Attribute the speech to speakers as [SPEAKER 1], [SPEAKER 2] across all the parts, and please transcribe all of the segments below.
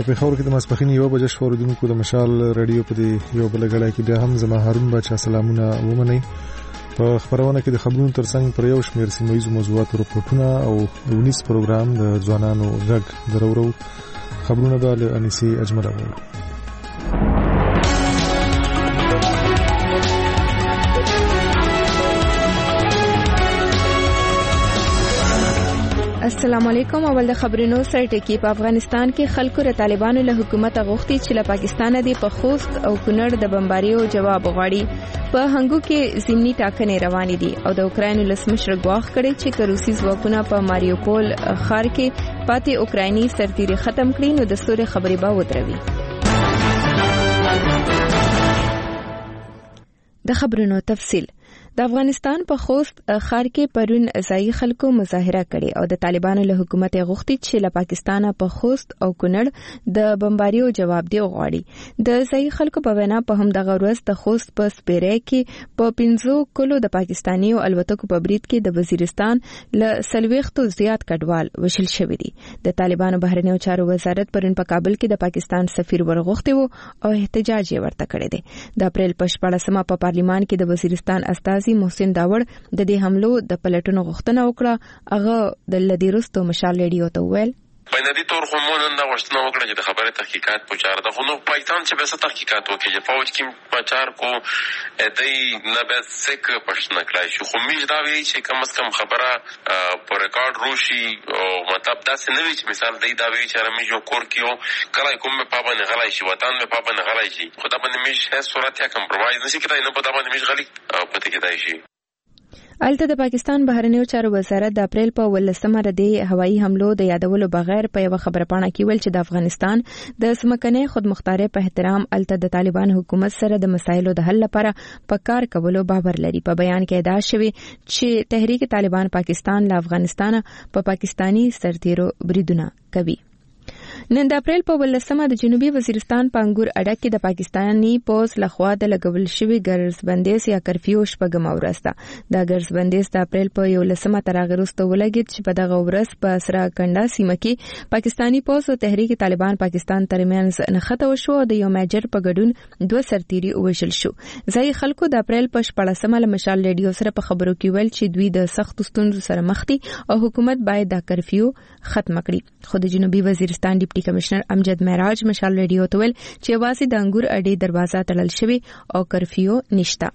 [SPEAKER 1] په پیښور کې د ماسپښین 1 بجې شوردونکو د مشال رادیو په دې یو بل غړای کې بیا هم زما هارون بچا سلامونه ومنئ. په خبرونه کې د خبرونو ترڅنګ پر یو شمېر سیمه ییزو موضوعاتو رپورټونه او ونیس پروګرام د ځوانانو غږ درورو خبرونه به له انیسي اجمل اورو.
[SPEAKER 2] السلام علیکم. اول د خبرونو سره ټکی. په افغانستان کې خلکو ر طالبانو له حکومت غوښتي چې له پاکستان دی په خوست او کونړ د بمباریو جواب غواړي. په هنګو کې ضمني ټاکنې روانې دي او د اوکراین ولسمشر ګواښ کړي چې که روسي ځواکونه په ماریوپول ښار کې پاتې اوکرایني سرتیري ختم کړي نو د سورې خبرې به ودروي. د خبرونو تفصیل. د افغانستان په خوست ښار کې پرون ځایي خلکو مظاهره کړې او د طالبانو له حکومت غوښتي چې له پاکستانه په خوست او کونړ د بمباریو جواب دی غواړي. د ځایي خلکو په وینا په همدغه ورځ د خوست په سپیرې کې په 15 کلو د پاکستاني الوتکو په برید کې د وزیرستان له 40 زیات کډوال وشل شوی دي. د طالبانو بهرنیو چارو وزارت پرون په کابل کې د پاکستان سفیر ورغوښتي وو او احتجاج یې ورته کړی دی. د اپریل په 14مه په پارلیمان کې د وزیرستان استازي محسن داوړ د دې حملو د پلټونو غوښتنه وکړه. هغه د لدیرستو مشال ریډیو ته وویل
[SPEAKER 3] بنیادی طور خو مونږ نن دا غوښتنه وکړه چې د خبره تحقیقات پوچار ده، خو نو پاکستان چې به تحقیقات وکړي فوج کې پچار کو دای نه به سک پښتنه کړای شو. خو میږ دا وی چې کم از کم خبره په ریکارډ روشي او مطلب دا څه نه وی چې مثال دای دا وی چې رمې جو کور کیو کله کوم په پابند غلای شي وطن په پابند غلای شي خدا باندې میږ هیڅ صورت یا کمپرومایز نشي کېدای، نه په دا باندې میږ غلي پته کېدای شي.
[SPEAKER 2] الته د پاکستان بهرنیو چارو وزارت د اپریل په 18مه د هوایي حملو د یادولو بغیر په یو خبره پاڼه کې ویل چې د افغانستان د سمکنۍ خودمختارۍ په احترام الته د طالبان حکومت سره د مسایلو د حل لپاره په کار کولو باور لري. په بیان کې ادعا شوی چې تحریک طالبان پاکستان له افغانستان په پاکستانی سرتیرو بریدونه کوي. نن د اپریل په 18مه د جنوبي وزیرستان په انګور اډه کې د پاکستاني پوز لخوا د لګول شوی ګرځبندیز یا کرفیو شپږم ورځ ده. د ګرځبندیز د اپریل په 11مه تر هغه وروسته ولګید چې په دغه ورځ په سره کنډا سیمه کې پاکستاني پوز او تحریک طالبان پاکستان ترمنځ نښته وشو او د یو میجر په ګډون 2 سرتیري وژل شو. ځای خلکو د اپریل په 14مه له مشال ریډیو سره په خبرو کې ویل چې دوی د سخت ستونزو سره مخ دي او حکومت باید دا کرفیو ختم کړي. خو د جنوبي وزیرستان ډیپټي کمشنر امجد معراج مشال ریډیو ته ویل چې واځي د انګور اډې دروازه تړل شوی او کرفیو نشته.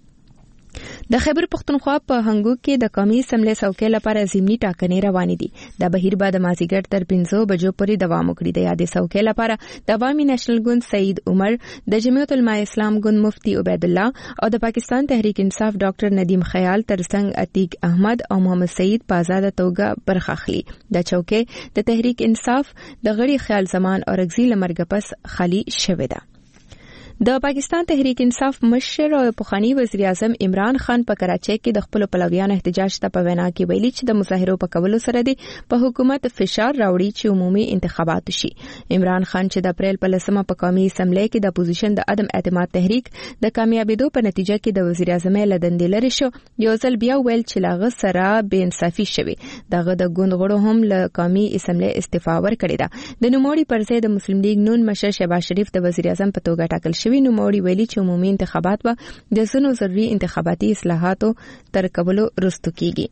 [SPEAKER 2] د خیبر پختونخوا په هنګو کې د قومي اسمبلی څوکۍ لپاره ضمني ټاکنې روانې دي. د بهیر بعد مازیګر تر 15 بجو پورې دوام وکړي. د یادې څوکۍ لپاره د عوامي نېشنل ګوند سعید عمر، د جمعیت العلماء اسلام ګوند مفتی عبید الله او د پاکستان تحریک انصاف ډاکټر ندیم خیال ترڅنګ عتیق احمد او محمد سعید په آزاد توګه برخه اخلي. د چوکۍ د تحریک انصاف د غړي خیال زمان او رغزي لمرګ پس خالی شوې ده. د پاکستان تحریک انصاف مشر او پخوانی وزیر اعظم عمران خان په کراچۍ کې د خپل پلویانو احتجاج ته په وینا کې ویلي چې د مظاهرو په کولو سره دی په حکومت فشار راوړي چې عمومي انتخابات شي. عمران خان چې د اپریل په 10مه په قومي اسمبلی کې د اپوزیشن د عدم اعتماد تحریک د کامیابیدو په نتیجه کې د وزیر اعظم لدندې لري شو، یو ځل بیا ویل چې لاغه سره بے انصافي شوی. دغه د ګوند غړو هم له قومي اسمبلی استعفا ورکړې ده. د نوموړي پر ځای د مسلم لیگ نون مشر شهباز شریف د وزیر اعظم په توګه ټاکل شوی. نوموړي ویلي چې عمومي انتخابات به د ځینو ضروري انتخاباتي اصلاحاتو تر کولو وروسته کیږي.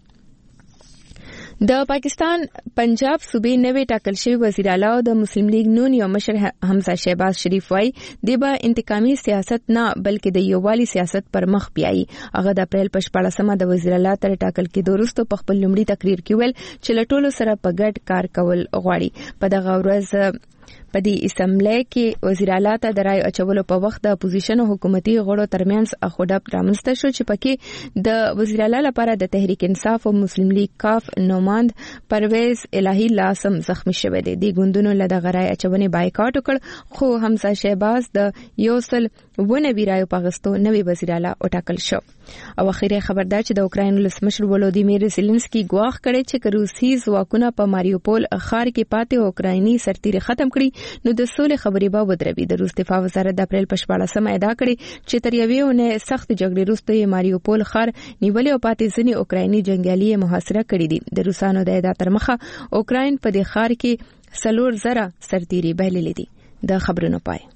[SPEAKER 2] د پاکستان پنجاب صوبې نوې ټاکل شوی وزیر اعلی او د مسلم لیگ نون یو مشر حمزه شهباز شریف وايي د به انتقامي سیاست نه بلکې د یووالي سیاست پر مخ بیایي. هغه د اپریل په 14مه د وزیر اعلی تر ټاکل کې وروسته په خپل لومړي تقریر کې ویل چې له ټولو سره په ګډ کار کول غواړي. په دغه ورځ په دې اسمبلی کې وزیر اعلی ته د رای اچولو په وخت د اپوزیشن او حکومتي غړو ترمنځ اخوډب رامنځته شو چې پکې د وزیر اعلی لپاره د تحریک انصاف او مسلم لیگ کاف نوماند پرویز الهی لاسم زخمی شوی دی. د ګوندونو له دغه رای اچونې بایکاټ وکړ، خو حمزه شهباز د 1 نوي رایو پاغستو نوي وزیر اعلی وټاکل شو. او اخیری خبردار چې د اوکراین ولسمشر ولودیمیر زيلنسکي ګواښ کړی چې روسي ځواکونه په ماریوپول ښار کې پاتې اوکرایني سرتیري ختم کړي نو د سولې خبرې به ودروي. د روس دفاع وزارت د اپریل په 14 اعلان کړی چې تر یوې اونۍ سخت جګړې وروسته ماریوپول ښار نیولې او پاتې ځینې اوکرایني جنگیالي محاصره کړي دي. د روسانو د ادعا تر مخه اوکراین په دې ښار کې 4,000 سرتیري بایللي دي. د خبرونو پای.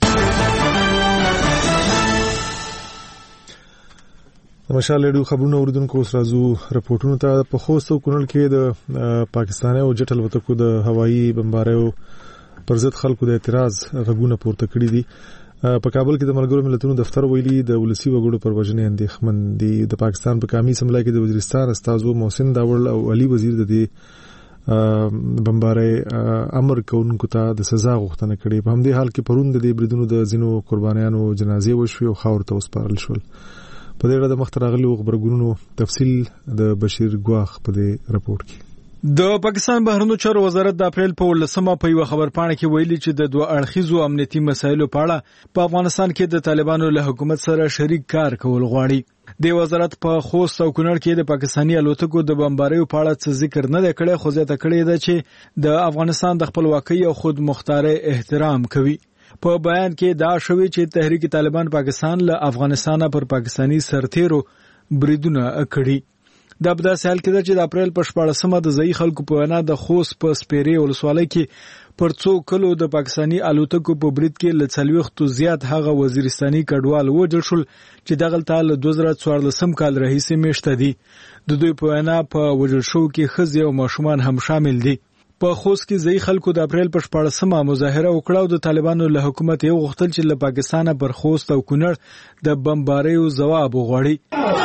[SPEAKER 1] مشال ریډیو خبرونه اوریدونکو اوس راځو رپورټونو ته. په خوست او کونړ کې د پاکستاني او جټ الوتکو د هوایي بمباریو پر ضد خلکو د اعتراض غږونه پورته کړي دي. په کابل کې د ملګرو ملتونو دفتر ویلي د ولسی وګړو پر وژنې اندېښمن دي. د پاکستان په قومي اسمبلی کې د وزیرستان استازو محسن داوړ او علي وزیر د دې بمبارۍ امر کوونکو ته د سزا غوښتنه کړې. په همدې حال کې پرون د دې بریدونو د ځینو قربانیانو جنازې وشوې او خاور ته وسپارل شول. په دې اړه د مخ ته راغلي خبرګونونو تفصیل د بشیر ګواخ په دې رپورت کې.
[SPEAKER 4] د پاکستان بهرنیو چارو وزارت د اپریل په 18 په یو خبرپاڼه کې ویلي چې د دوه اړخیزو امنیتي مسایلو په اړه په افغانستان کې د طالبانو له حکومت سره شریک کار کول غواړي. د وزارت په خوست او کونړ کې د پاکستاني الوتکو د بمباریو په اړه څه ذکر نه دی کړی، خو زیاته کړی دی چې د افغانستان د خپلواکۍ او خود مختارۍ احترام کوي. په بیان کې دا شوی چې تحریک طالبان پاکستان له افغانستان پر پاکستانی سرتیرو بریدونه کړي. د ابدا سال کې چې د اپریل په 14 د ځای خلکو په وینا د خوست په سپیرې ولسوالۍ کې پر څو کلو د پاکستانی الوتکو په برید کې ل 40 زیات هغه وزیرستاني کډوال وژل شول چې دغلته له 2014 کال راهیسې میشته دي. د دوی په وینا په وژل شو کې ښځې او ماشومان هم شامل دي. په خوست کې ځای خلکو د اپریل په 14 مظاهره وکړه او د طالبانو له حکومت یو غوښتل چې له پاکستانه پر خوست او کونړ د بمباریو جواب وغواړي.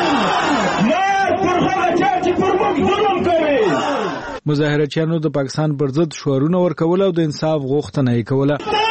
[SPEAKER 4] مظاهرچیانو د پاکستان پر ضد شعارونه ورکول او د انصاف غوښتنه یې کوله.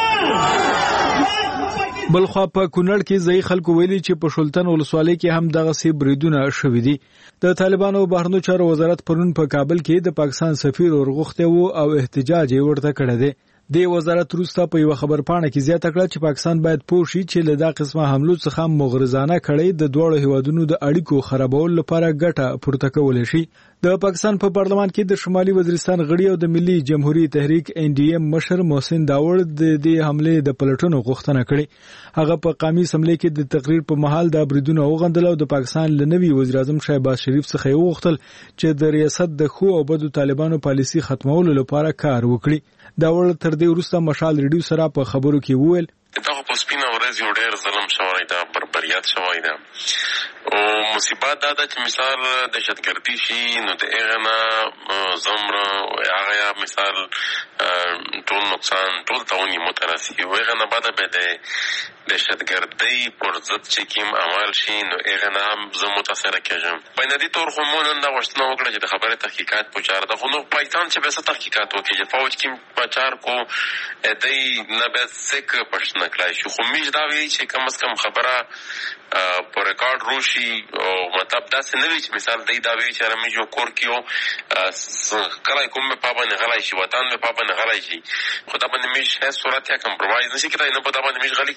[SPEAKER 4] بلخوا په کونړ کې ځای خلکو ویلي چې په شلتن ولسوالۍ کې هم دغه سي بریدونه شوې دي. د طالبانو بهرنیو چارو وزارت پرون په کابل کې د پاکستان سفیر ورغوښته وو او احتجاج یې ورته کړی دی. د وزارت روستا په یو خبرپاڼه کې زیاته کړه چې پاکستان باید پوه شي چې له دا قسمه حملو څخه مغرضانه کړي د دوه هیوادونو د اړیکو خرابولو لپاره ګټه پورته کول شي. د پاکستان په پارلمان کې د شمالي وزیرستان غړي او د ملي جمهوریت تحریک NDM مشر محسن داوړ د دې حمله د پلټونو غوښتنه کړې. هغه په قومي اسمبلی کې د تقریر په محل د بریدونو وغندل او د پاکستان لنوي وزیر اعظم شهباز شریف څخه وغوښتل چې د ریاست د خو او بدو طالبانو پالیسي ختمولو لپاره کار وکړي. داوړ تر دې وروسته مشال ریډیو سره په خبرو کې وویل
[SPEAKER 3] دغه په سپینه ورځ یو ډېر ظلم شوی دا بربریت شوی دا او مصیبت دا چې مثال دهشتګردي شي نو د اغنا زمر او هغه مثال ټول نقصان ټول تاونی متراسي وغنا بعد به د دهشتګردي پر ضد چې کوم عمل شي نو اغنا زه متاثر کېږم. په ندی تور خو مونږ نن دا غوښتنه وکړه چې د خبره تحقیقات پوچار ده خو نو پاکستان چې به تحقیقات وکړي چې فوج کې پچار کو دای نه به سک پښتنه کړای شو. خو میش دا وی چې کم از کم خبره په ریکارډ روشي او مطلب دا څه نه وی چې مثال دای دا وی چې رمې جو کور کیو کله کوم په پابند غلای شي وطن په پابند غلای شي خو دا باندې میش هیڅ صورت یا کمپرومایز نشي کېدای نه په دا باندې میش غلی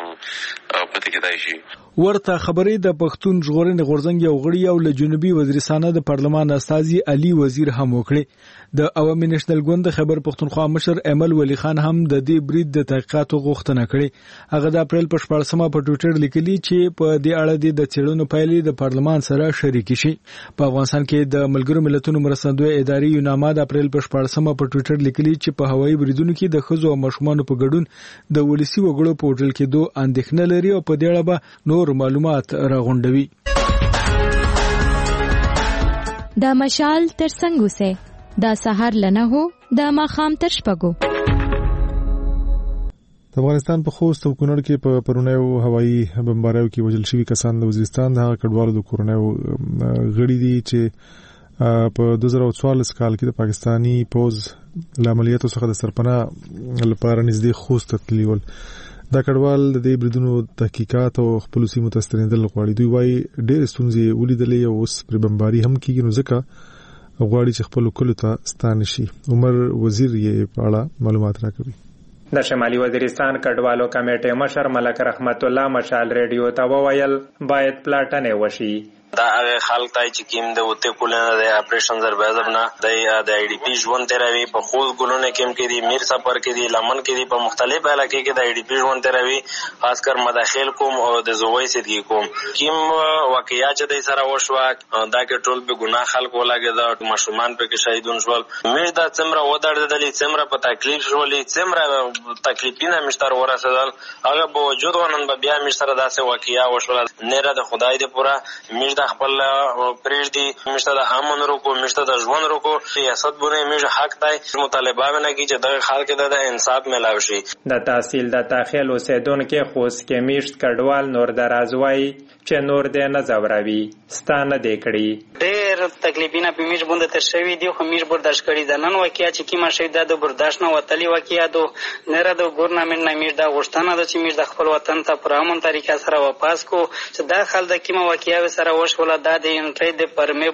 [SPEAKER 3] پته کېدای شي.
[SPEAKER 4] ورته خبرې د پښتون ژغورنې غورځنګ یو غړي او له جنوبي وزیرستان د پارلمان استازي علي وزیر هم وکړي. د عوامي نېشنل ګوند خبر پښتونخوا مشر امل ولی خان هم د دې برید د تحقیقاتو غوښتنه کړې. هغه د اپریل په 14 په ټوئیټر لیکلي چې په دې اړه د چېړنو پایلې د پارلمان سره شریک شي. په افغانستان کې د ملګرو ملتونو مرستندوی ادارې یوناما د اپریل په 14 په ټوئیټر لیکلي چې په هوایي بریدونو کې د ښځو او ماشومانو په ګډون د ولسی وګړو په وژل کېدو اندېښنه لري او په دې اړه به نور معلومات راغونډوي.
[SPEAKER 2] دا مشال تر څنګه سه دا سحر لنه هو دا ماخام تر شپګو.
[SPEAKER 1] د افغانستان په خوست او کونړ کې په پرونیو هوایي بمباریو کې وژل شوي کسان د وزیرستان د کډوالو د کورنیو غړي دي چې په 2014 کال کې د پاکستانی پوز له عملیاتو څخه د سرپناه لپاره نږدې خوست تللی ول. دا کډوال د دې بریدونو تحقیقات او خپل سیمو ته ستنېدل غواړي. دوی وايي ډېر ستونزې ولیدلې او اوس پر بمباري هم کېږي نو ځکه غواړي چې خپل کلو ته ستانه شي. عمر وزیر یې په اړه معلومات راکوي.
[SPEAKER 5] د شمالي وزیرستان کډوالو کمیټې مشر ملک رحمت الله مشال ریډیو ته وویل باید پلاټنې وشي.
[SPEAKER 6] دا هغه خلک ته چې کیم د وته کولنه د اپریشن زر بازب نه د ای ډی پی ژوند تیروي په خوځ ګلونه کیم کې دي میر سفر کې دي لمن کې دي په مختلف علاقې کې د ای ډی پی ژوند تیروي خاص کر مداخل کوم او د زوی سدي کوم کیم واقعیا چې د سره وشو دا کې ټول به ګناه خلک ولاګي دا مشرومان په کې شهیدون شول مې دا څمره ودړدلې څمره په تکلیف شولې څمره تکلیفینه مشتر ورسېدل هغه په وجود ونن بیا مشتر داسې واقعیا وشول نه را د خدای دې پورا خپل پریږدي مشته د امن روکو مشته د ژوند روکو سیاست بونه میږي حق دی مطالبه نه کی چې د خلک د انصاف ملاوي شي.
[SPEAKER 5] د تحصیل د تاخیل اوسیدونکو خوس کې میشت کډوال نور درازوي چې نور دې نه زوروي ستانه دې کړی
[SPEAKER 7] ډېر تکلیفونه په میش باندې تر شوی دی خو میش برداشت کړی د نن واقعیا چې کیما شي د برداشت نه وتلی واقعیا دو نه را د ګورنمنت نه میش د غشتنه د چې میش د خپل وطن ته پر امن طریقه سره واپس کو چې دا خل د کیما واقعیا سره ولا دا د انټری د پرمې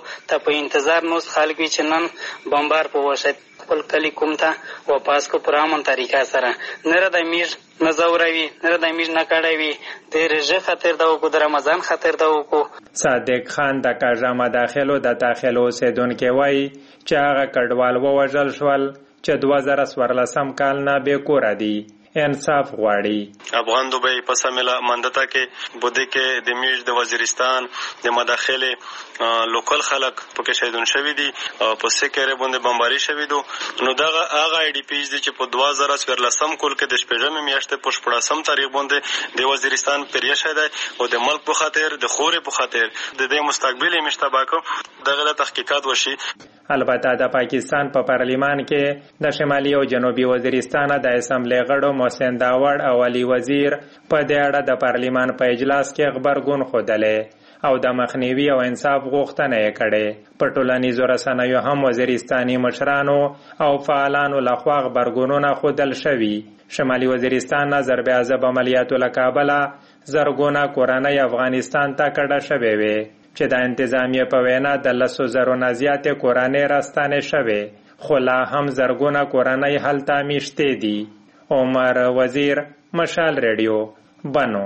[SPEAKER 7] په انتظار نو خلک چې نن بمبار په وشت خپل کلی کوم ته واپس کو پر امن طریقه سره نه د میر نزوروي نه د میر نه کړوي د رژه خطر دا کو د رمضان خطر دا کو.
[SPEAKER 5] صادق خان د کاژا مداخلو د داخلو اوسیدونکو وایي چې هغه کډوال ووژل شول چې 2014 کال نه به کور دي انصاف غواړي.
[SPEAKER 8] افغان دوبی په سمله مندته کې بده کې د میش د وزیرستان د مداخله لوکل خلک په کې شهیدون شوی دي په سکره باندې بمباری شوی دي نو دغه هغه ای ډی پیز دي چې په 2014 کول کې د شپږم میاشتې په 14 تاریخ باندې د وزیرستان پریه شوی او د ملک په خاطر د خوري په خاطر د دې مستقبلي مشتباکو دغه تحقیقات وشي.
[SPEAKER 5] البته د پاکستان په پارلیمان کې د شمالي او جنوبي وزیرستان د اسمبلی غړو محسن داوړ او علي وزیر په دې اړه د پارلیمان په اجلاس کې خبرګون ښودلې او د مخنیوي او انصاف غوښتنه یې کړې. په ټولنیزو رسنیو هم وزیرستاني مشرانو او فعالانو لخوا خبرګونونه ښودل شوي. شمالي وزیرستان نه ضرب عذاب عملیاتو له کابله زرګونه کورنۍ افغانستان ته کډه شوې وې چې د انتظامیه په وینا د 100,000 نه زیاتې کورنۍ راستانه شوې خو لا هم زرګونه کورنۍ هلته میشتې دي. عمر وزیر مشال ریډیو بنو.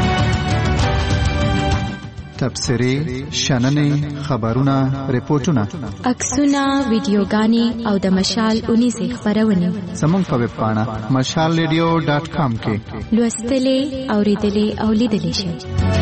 [SPEAKER 9] تبصرې شننې خبرونه ریپورتونه
[SPEAKER 10] عکسونه ویډیوګانې او د مشال 19 خبرونه
[SPEAKER 9] زموږ په ویب پاڼه mashalradio.com کې
[SPEAKER 10] لوستلې اوریدلې او لیدلې شئ.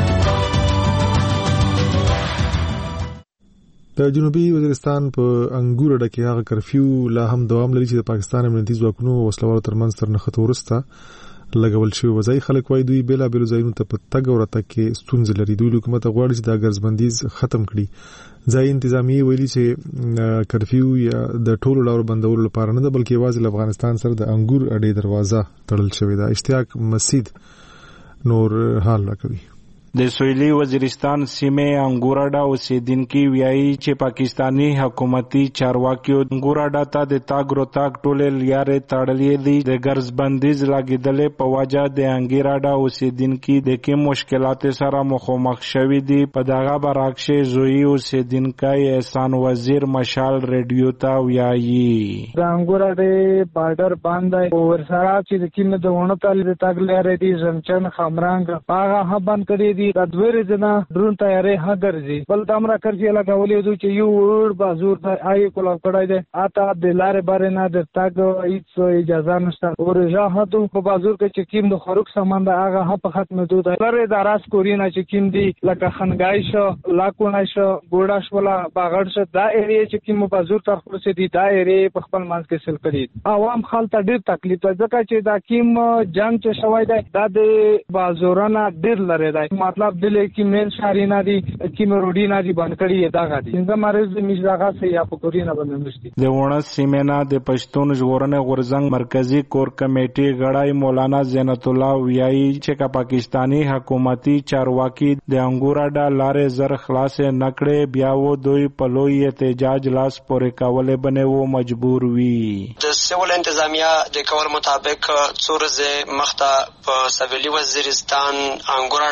[SPEAKER 1] د جنوبي وزیرستان په انګور ډکه هغه کرفیو لا هم دوام لري چې د پاکستان امنیتي ځواکونو او وسلوالو ترمنځ تر نښته ورسته لګول شوی وځي. خلک وایي دوی بلا بل ځایونو ته په تګ او راتګ کې ستونزې لري. دوی حکومت غواړي چې دا ګرځبندیز ختم کړي. ځای انتظامیه ویلي چې کرفیو یا د ټولو لارو بندولو لپاره نه ده بلکې یوازې افغانستان سره د انګور اډې دروازه تړل شوې ده. اشتیاق مسید نور حال راکوي.
[SPEAKER 11] د سویلي وزیرستان سیمه انګوراډا اوسیدونکو ویایي چې پاکستانی حکومتي چارواکي انګوراډا ته د تاګ روتاګ ټولې لارې تړلې دي. د ګرځبندیز لاګیدلې په وجه د انګوراډا اوسیدونکو د کوم مشکلات سره مخامخ شوي دي. په دغه برعکس زوی اوسیدونکو احسان وزیر مشال ریډیو ته ویایي
[SPEAKER 12] د انګوراډا بارډر باندې ورسره چې د کینه د ونه تل د تاګ لارې دي زمچن خمرنګ هغه هم بند کړی د دوی جنا درون تیارې هغرځي بل دمرا کرځي لګولې دوی چې یو ور بازور آی کولا کړای دي اته د لارې بارې نه د تاګ هیڅ اجازه نشته ورجا هتو په بازور کې چې کیم د خروق سامان د هغه په ختم دوی لري د راس کورینا چې کیم دی لکه خنګای شو لاکونه شو ګوډا شولا باغړ شو دا ایریا چې کیم بازور تر خپل سي دي دا ایریا په خپل منځ کې سل کړي عوام خلک ډیر تکلیف ځکه چې دا کیم جنگ چې شوی دی دا د بازورانه ډیر لري دی مطلب دلې کې مین شارینا دي کې مروډینا دي باندې کړي دا غادي څنګه مارز میځاغه سي یا په کورینا باندې مشتي
[SPEAKER 11] د ونه سیمنا د پښتون ژغورنې غورزنګ مرکزی کور کمیټې غړای مولانا زینت الله ویایي چې پاکستانی حکومتي چارواکي د انګوراډا لارې زر خلاص نکړي بیا و دوی په لوی احتجاج لاس پورې کولې بنه و مجبور وي.
[SPEAKER 13] د سیول انتظامیه د کول مطابق څورزه مخته په سویلي وزیرستان انګوراډا سیمه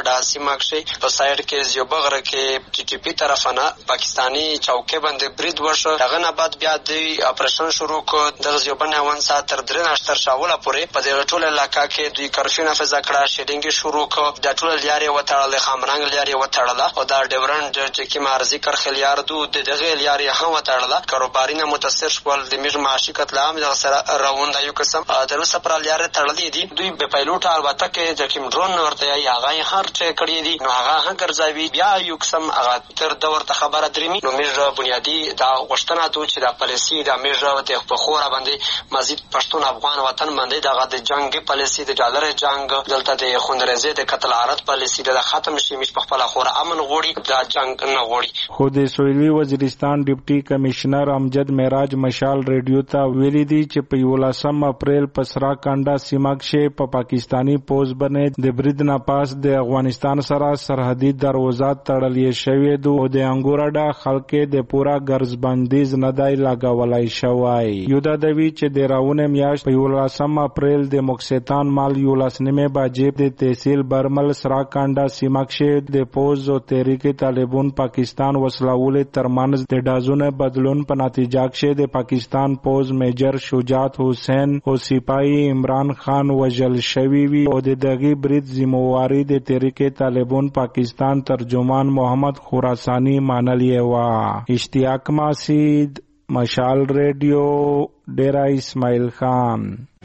[SPEAKER 13] سیمه کې په سایډ کې زیوبغره کې ټي ټي پی طرفانه پاکستانی چوکۍ باندې برید وشو. هغه نه بعد بیا د اپریشن شروع کړ. د زیوبنه 1 ساعت تر 3 شاوله پورې په دې ټول علاقې کې دوی کرفیو نافذ کړه. شیډینګ شروع کړ. د ټول لیارې وتړل، خامرنګ لیارې وتړل او دا ډیورنډ چې کی مارزي کرخل یار دو دغه لیارې هم وتړل. کاروباري نه متاثر شول. د میج معاشي قتل عام د سره روان دی. یو قسم د نو سپرال لیارې تړلې دي. دوی په پایلوټ البته کې د کوم ډرون ورته یا هغه هر څه کړی دي نو هغه ګرځوي. بیا یو قسم هغه تر دور ته خبره درمي نو میج بنیادی دا غشتنه دوی چې د پالیسي د میج د په خوره باندې مزید پښتون افغان وطن باندې دغه د جنگ پالیسي د ډالر جنگ دلته د خوندرزه د قتل عارض پالیسي د ختم شي مش په خپل خوره امن غوړي د جنگ نه غوړي.
[SPEAKER 11] خو د سویلي وزیرستان ډیپټي کمشنر امجد معراج مشال ریډیو ته ویلي دي چې په 18 اپریل په سرا کانډا سیمه کې په پاکستانی پوز باندې د برید نه پاس د افغانستان سره سرحدي دروازه تړلې شوې ده او د انګورډا خلک د پورا ګرز بندیز نه دی لګولای شوی. یو دا دوی چې د راونه میاشت په 18 اپریل د مکسیتان مال 19 بجې د تحصیل برمل سرا کانډا سیمه کې د پوز او تحریک طالبان پاکستان وسلول ترمنځ د ډازونو بدلون په نتیجه کې د پاکستان پوز میجر شجاعت حسین او سپاهی عمران خان وژل شوی وی او د دغه برید ذمہواری د تحریک طالبان پاکستان ترجمان محمد خراسانی مانلی وا. اشتیاق ماسید مشال ریڈیو ډیرا اسماعیل خان.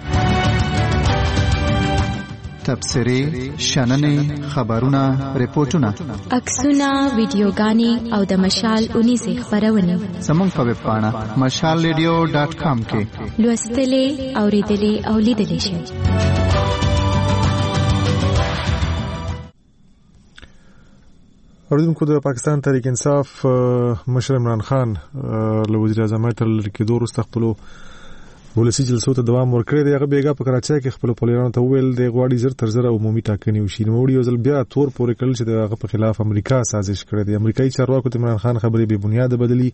[SPEAKER 9] تبصرې، شننې، خبرونه، ریپورتونه،
[SPEAKER 10] عکسونه، ویډیوګانې او د مشال اونیزې خبرونه
[SPEAKER 9] زموږ په ویب پاڼه mashalradio.com کې
[SPEAKER 10] لوستلې، اوریدلې او لیدلې شئ.
[SPEAKER 1] اوریدونکو د پاکستان تحریک انصاف مشر عمران خان له وزیر اعظم تر کېدو وروسته خپل ولسی جلسو ته دوام ورکړی دی. هغه بیګا په کراچۍ کې خپل پولیسانو ته ویل د غواړي زر تر زر عمومي ټاکنې وشي. نو وړي ځل بیا تور پورې کړل چې دغه په خلاف امریکا سازش کړی دی. امریکایي چارواکو ته عمران خان خبرې به بنیاد بدلی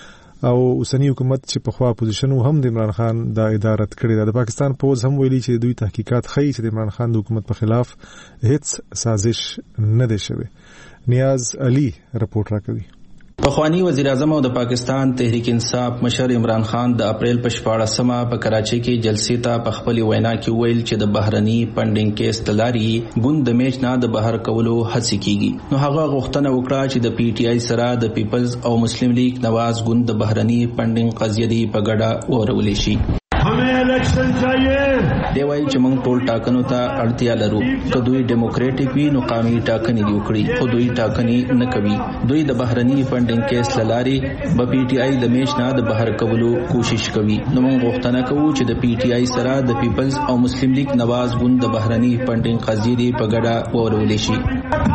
[SPEAKER 1] او اوسنی حکومت چې په خوا اپوزیشن هم د عمران خان د ادارت کړی دی. د پاکستان پوز هم ویلي چې دوی تحقیقات ښیي چې د عمران خان د حکومت په خلاف هیڅ سازش نه دی شوی. نیاز علی رپورټ راکوي.
[SPEAKER 14] پخوانی وزیر اعظم او د پاکستان تحریک انصاف مشر عمران خان د اپریل په 14مه په کراچۍ کې جلسې ته په خپل وینا کې ویل چې د بهرني فنډینګ کیس تلاري ګوند د میچ نه د بهر کولو هڅه کیږي. نو هغه غوښتنه وکړه چې د پی ټی آی سره د پیپلز او مسلم لیگ نواز ګوند د بهرني فنډینګ قضیه دی په ګډه ورولې شي.
[SPEAKER 15] हमें इलेक्शन चाहिए.
[SPEAKER 14] دی وایي چې موږ ټول ټاکنو ته اړتیا لرو. که دوی ډیموکراټیک وي نو قانوني ټاکنې دی وکړي، خو دوی ټاکنې نه کوي. دوی د بهرني فنډینګ کیس لاري په پی ټی آی د میچ نه د بهر کولو کوشش کوي. نو موږ غوښتنه کوو چې د پی ټی آی سره د پیپلز او مسلم لیگ نواز ګوند د بهرني فنډینګ قضیه دی په ګډه ورولې شي.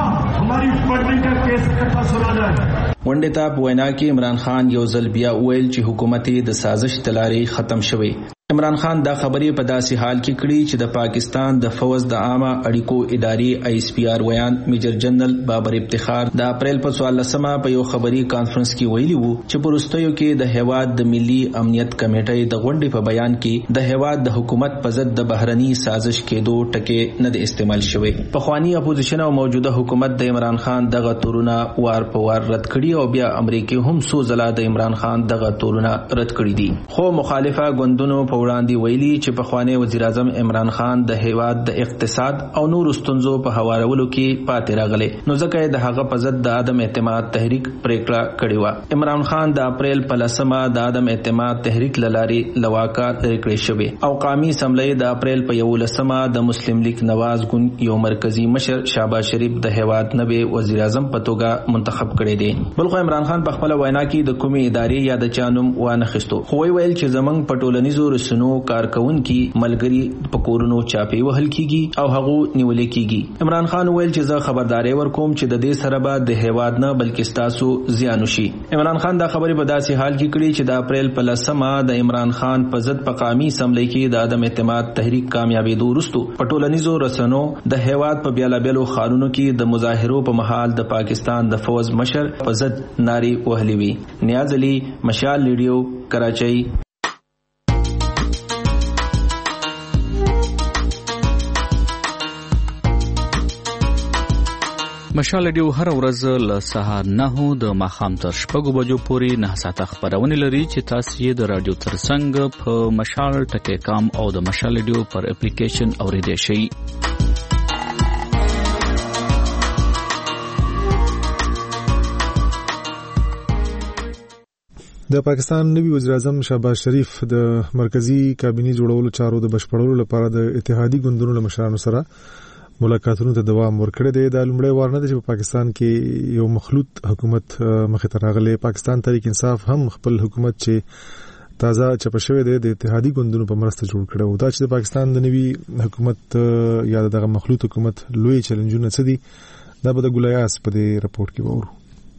[SPEAKER 15] हमारी फंडिंग का केस इकट्ठा सुनाना है.
[SPEAKER 14] ونډه ته په وینا کې عمران خان یو ځل بیا ویل چې حکومت د سازش تلاري ختم شوی. عمران خان دا خبرې په داسې حال کې کړي چې د پاکستان د فوج د عامه اړیکو ادارې آی اس پی آر ویان میجر جنرال بابر افتخار د اپریل په 14مه په یو خبري کانفرنس کې ویلي وو چې په وروستیو کې د هیواد د ملي امنیت کمیټې د غونډې په بیان کې د هیواد د حکومت په ضد د بهرني سازش کېدو ټکي نه د استعمال شوی. پخوانی اپوزیشن او موجوده حکومت د عمران خان دغه تورونه وار په وار رد کړي او بیا امریکای هم سو ځله د عمران خان دغه تورونه رد کړي دي. خو مخالفه ګوندونو وړاندې ویلي چې پخوانی وزیر اعظم عمران خان د هیواد د اقتصاد او نور ستونزو په هوارولو کې پاتې راغلی، نو ځکه د هغه په ضد د عدم اعتماد تحریک پریکړه کړې و. عمران خان د اپریل په 10مه د عدم اعتماد تحریک لارې لواکا پریکړه شوه او قومي اسمبلی د اپریل په 11مه د مسلم لیگ نواز ګوند یو مرکزی مشر شهباز شریف د هیواد نوی وزیر اعظم په توګه منتخب کړی دی. بلخو عمران خان په خپل وینا کې د کومې ادارې یا د چانوم وانه خستو، خو ویل چې زمنګ په ټولنیزو رسنو کارکونکي ملګری په کورونو چاپی وهل کیږي او هغه نیول کیږي. عمران خان ویل چې زه خبرداري ورکوم چې د دې سره به د هیواد نه بلکې ستاسو زیان وشي. عمران خان دا خبرې په داسې حال کې کړې چې د اپریل په 10مه د عمران خان په ضد په قومي اسمبلی کې د عدم اعتماد تحریک کامیابېدو وروسته په ټولنیزو رسنو د هیواد په بیلابېلو ښارونو کې د مظاهرو په مهال د پاکستان د فوج مشر په ضد ناري وهلې وي. نیاز علی مشال ریډیو کراچۍ.
[SPEAKER 16] مشال رادیو هر ورځ له سهار 9 د ماښام تر 6 بجو پورې 9 ساعته خبرونه لري چې تاسو یې د رادیو ترڅنګ په مشال.com او د مشال رادیو پر اپلیکیشن اوریدئ شئ.
[SPEAKER 1] د پاکستان نوی وزیر اعظم شهباز شریف د مرکزی کابینې جوړولو چارو د بشپړولو لپاره د اتحادی ګوندونو له مشرانو سره ملاقاتونو ته دوام ورکړی دی. د لومړی وار نه دی چې په پاکستان کې یو مخلوط حکومت مخې ته راغلی. پاکستان تحریک انصاف هم خپل حکومت چې تازه چپ شوی دی د اتحادی ګوندونو په مرسته جوړ کړو. دا چې د پاکستان د نوی حکومت یا دغه مخلوط حکومت لوی چیلنجونه څه دي دا به د ګولیاس په دې رپورت کې وورو.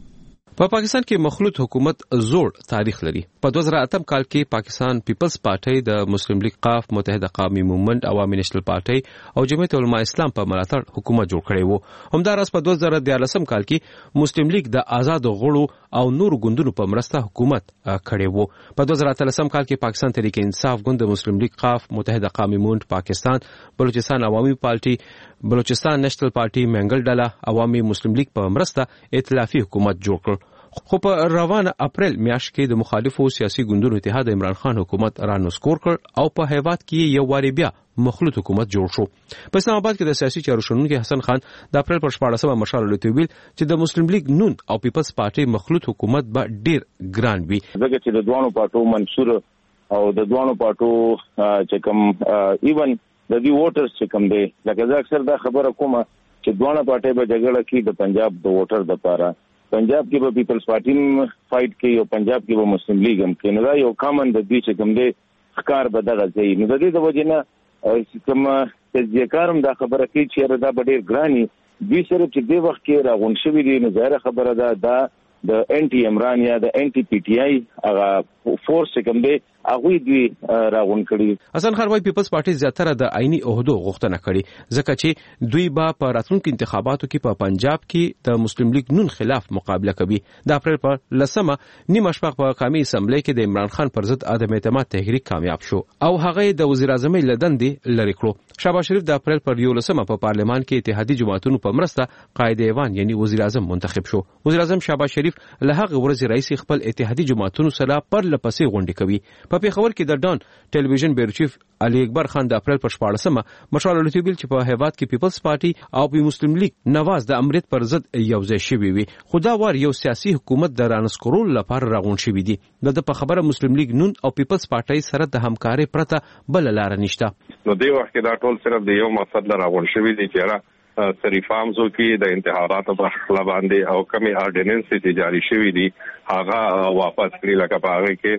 [SPEAKER 17] په پاکستان کې مخلوط حکومت زوړ تاریخ لري. په 2008 کال کې پاکستان پیپلز پارټي د مسلم لیگ قاف، متحده قومي موومنت، عوامي نېشنل پارټي او جمعیت علماء اسلام په ملاتړ حکومت جوړ کړی وو. همداراز په 2013 کال کې مسلم لیگ د آزاد غړو او نور ګوندونو په مرسته حکومت کړی وو. په 2013 کال کې پاکستان تحریک انصاف ګوند، مسلم لیگ قاف، متحده قومي موومنت پاکستان، بلوچستان عوامي پارټي، بلوچستان نېشنل پارټي، منګل ډله، عوامي مسلم لیگ په مرسته ائتلافي حکومت جوړ کړ. خو په روانه اپریل میاشت کې د مخالفو سیاسي ګوندونو اتحاد عمران خان حکومت رانسکور کړ او په هیواد کې یو واری بیا مخلوط حکومت جوړ شو. په اسلام آباد کې د سیاسي چارو شنونکي حسن خان د اپریل پر 14 مشال لوتویل چې د مسلم لیگ نون او پیپلز پارټي مخلوط حکومت به ډیر ګران وي.
[SPEAKER 18] ځکه چې د دوانو پارټو منشور او د دوانو پارټو چې کوم ایون د دې ووټرز چې کوم دی، لکه زه اکثر دا خبره کوم چې دوانو پارټي به جګړه کوي د پنجاب د ووټر لپاره. پنجاب کې به پیپلز پارټي فایټ کوي او پنجاب کې به مسلم لیگ هم کوي. نو دا یو کامن د دې چې کوم دی ښکار به دغه ځای. نو د دې د وجې نه کوم تجزیهکار هم دا خبره کوي چې دا به ډېر ګراني دوی سره چې دې وخت کې راغونډ شوي دي. نو ظاهره خبره ده دا د انټي عمران یا د انټي پی ټي آی هغه فورس کوم دی هغه دوی راغون کړي.
[SPEAKER 17] حسن خان وايي پیپلز پارټي زیاتره د عیني عہدو غوښتنه کړي ځکه چې دوی به په راتلونکو انتخاباتو کې په پنجاب کې د مسلم لیگ نون خلاف مقابله کوي. د اپریل پر 10 نیمه شپه په قومي اسمبلی کې د عمران خان پر ضد عدم اعتماد تحریک کامیاب شو او هغه د وزیر اعظم لدندې لری کړو. شهباز شریف د اپریل پر 11 په پارلمان کې اتحادی جماعتونو په مرسته قائد ایوان یعنی وزیر اعظم منتخب شو. وزیر اعظم شهباز شریف له هغه ورځې رئیس خپل اتحادی جماعتونو سره پر لپسې غونډې کوي. په پیښور کې د ډان ټلویزیون بیرو چیف علي اکبر خان د اپریل پر 14 مشال لوتویل چې په هیواد کې پیپلز پارټي او په مسلم لیگ نواز د امریت پر ضد یوځای شوی وي. خدا وار یو سیاسي حکومت د رانسکورول لپاره راغون شوی دي. د په خبره مسلم لیگ نون او پیپلز پارټي سره د همکارۍ پرته بل لار نشته.
[SPEAKER 19] نو دی وخت کې دا ټول صرف د یو مقصد لپاره راغون شوی دي چې سریفامزو کې د انتخاباتو په خلا باندې او کمی اورډیننس چې جاری شوی دي هغه واپس کړی. لکه په هغه کې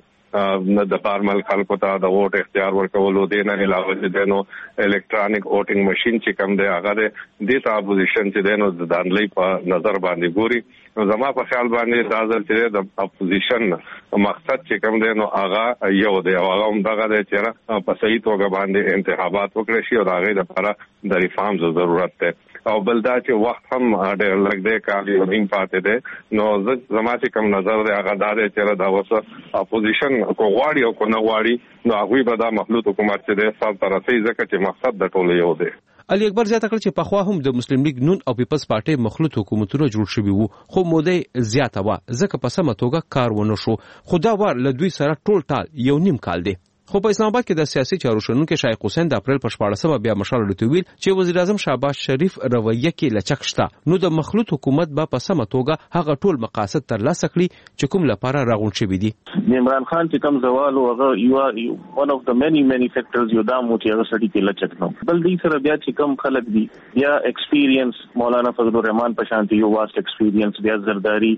[SPEAKER 19] د فارمل خلکو ته د ووټ اختیار ورکولو دی نه علاوه چې دنو الکترونیک ووټینګ ماشين چې کوم دی هغه د اپوزیشن چې دنو د دانلې په نظر باندې ګوري. نو زما په خیال باندې دا چې د اپوزیشن مقصد چې کوم دی نو هغه یو دی او هغه هم دغه دی چې په صحیح توګه باندې انتخابات وکړي شي او د هغې لپاره د ریفارمز ضرورت دی. او بل دا چې وخت هم ډېر لږ دی، کال یو نیم پاتې دی. نو زما چې کوم نظر دی هغه دا دی چې دا اوس اپوزیشن کو غواړي او کو نه غواړي نو هغوی به دا مخلوط حکومت چې دی سر ته رسوي ځکه چې مقصد د ټولو یو دی.
[SPEAKER 17] علي اکبر زیاته کړ چې پخوا هم د مسلم لیگ نون او پیپلز پارټي مخلوط حکومتونه جوړ شوي وو خو موده زیاته وه ځکه په سمه توګه کار ونه شو. خو دا وار له دوی سره ټول ټال یو نیم کال دی. خو په اسلام آباد کې د سیاسي چارو شنونکي شایق حسین د اپریل پر 14 بیا مشال لوتویل چې وزیر اعظم شهباز شریف رویه کې لچک شته نو د مخلوط حکومت به په سمه توګه هغه ټول مقاصد ترلاسه کړي چې کوم لپاره راغون شوي دي.
[SPEAKER 18] عمران خان چې کوم زوال او هغه یو one of the many factors یو دا مو چې هغه سړي کې لچک نو بل دې سره بیا چې کوم خلک دي یا ایکسپیرینس مولانا فضل الرحمن پشانتی یو واسط ایکسپیرینس بیا زرداری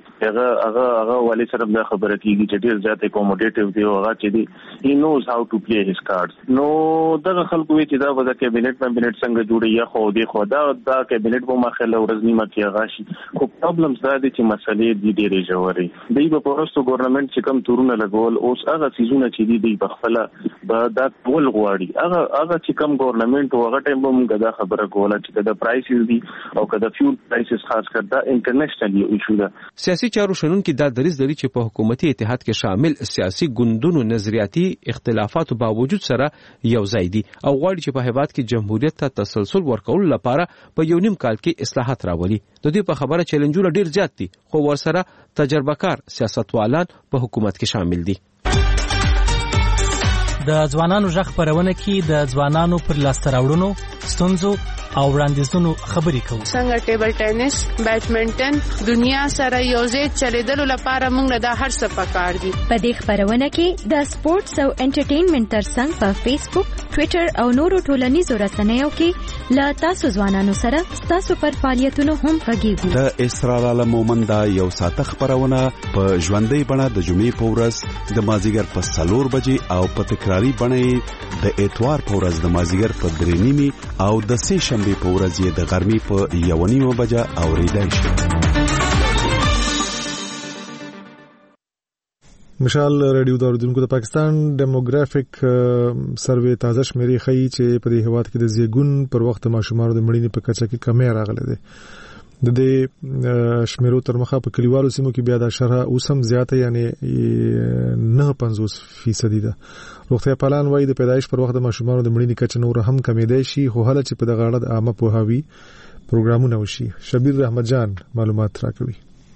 [SPEAKER 18] هغه ولې سره دا خبره کیږي چې ډیر زیات اکوموډیټیو دی او هغه چې دی he knows how to play his cards. نو دغه خلکو چې دا وځه کابینټ څنګه جوړي یا خو دې خو دا کابینټ په مخاله ورځ نیمه کې غاشي. خو پرابلمز دا دي چې مسلې دي ډېرې ژورې دی په پروستو ګورنمنت چې کوم تورونه لګول اوس هغه سيزونه چې دي په خپل دا ټول غواړي هغه چې کوم ګورنمنت هغه ټایم به موږ دا خبره کوله چې دا پرایسز دي او کدا فیول پرایسز خاص کر دا انټرنیشنل ایشو ده.
[SPEAKER 17] سیاسي چارو شنونکي دا دریځ لري چې په حکومتي اتحاد کې شامل سیاسي ګوندونو نظریاتي اختلاف اختلافاتو باوجود سره یو ځای دي او غواړي چې په هیواد کې جمهوریت ته تسلسل ورکول لپاره په یو نیم کال کې اصلاحات راولي. د دې په خبره چیلنجونه ډیر زیات دي خو ورسره تجربه کار سیاستوالان په حکومت کې شامل دي.
[SPEAKER 20] د ځوانانو ژغ خپرونه کې د ځوانانو پر لاسته راوړنو، ستونزو او وړاندیزونو خبرې کوو.
[SPEAKER 21] څنګه ټیبل ټینس، بیډمنټن دنیا سره یوځای چلیدلو لپاره موږ دا هر څه پکار دي.
[SPEAKER 10] په دې خبرونه کې د سپورتس او انټرټینمنټ ترڅنګ په فیسبوک، ټوئیټر او نورو ټولنیزو رسنیو کې له تاسو ځوانانو سره تاسو پر فعالیتونو هم غږیږو.
[SPEAKER 22] د اسرار عالم مومند یو ساعت خبرونه په ژوندۍ بڼه د جمعې په ورځ د مازیګر په 4 بجې او په تکراری بڼه د اتوار په ورځ د مازیګر په 3:30 او د سه شنبه په ورځ د غرمې په 1:30 بجه اوریدای شي.
[SPEAKER 1] مشال رادیو داردونکو د پاکستان ډیموګرافیک سروې تازه شمیرې ښیي چې په دې هیواد کې د زیږون پر وخت ماشومانو د مړینې په کچه کې کمی راغلی دی. د دې شمیرو تر مخه په کلیوالو سیمو کې بیا د شرح اوسم زیاته یعنی 9.50% ده. روغتیا پالان وايي د پیدایش پر وخت د ماشومانو د مړینې کچه نور هم کمیدای شي خو هله چې په دغه اړه د عامه پوهاوي پروګرامونه وشي. شبیر رحمت جان معلومات راکوي.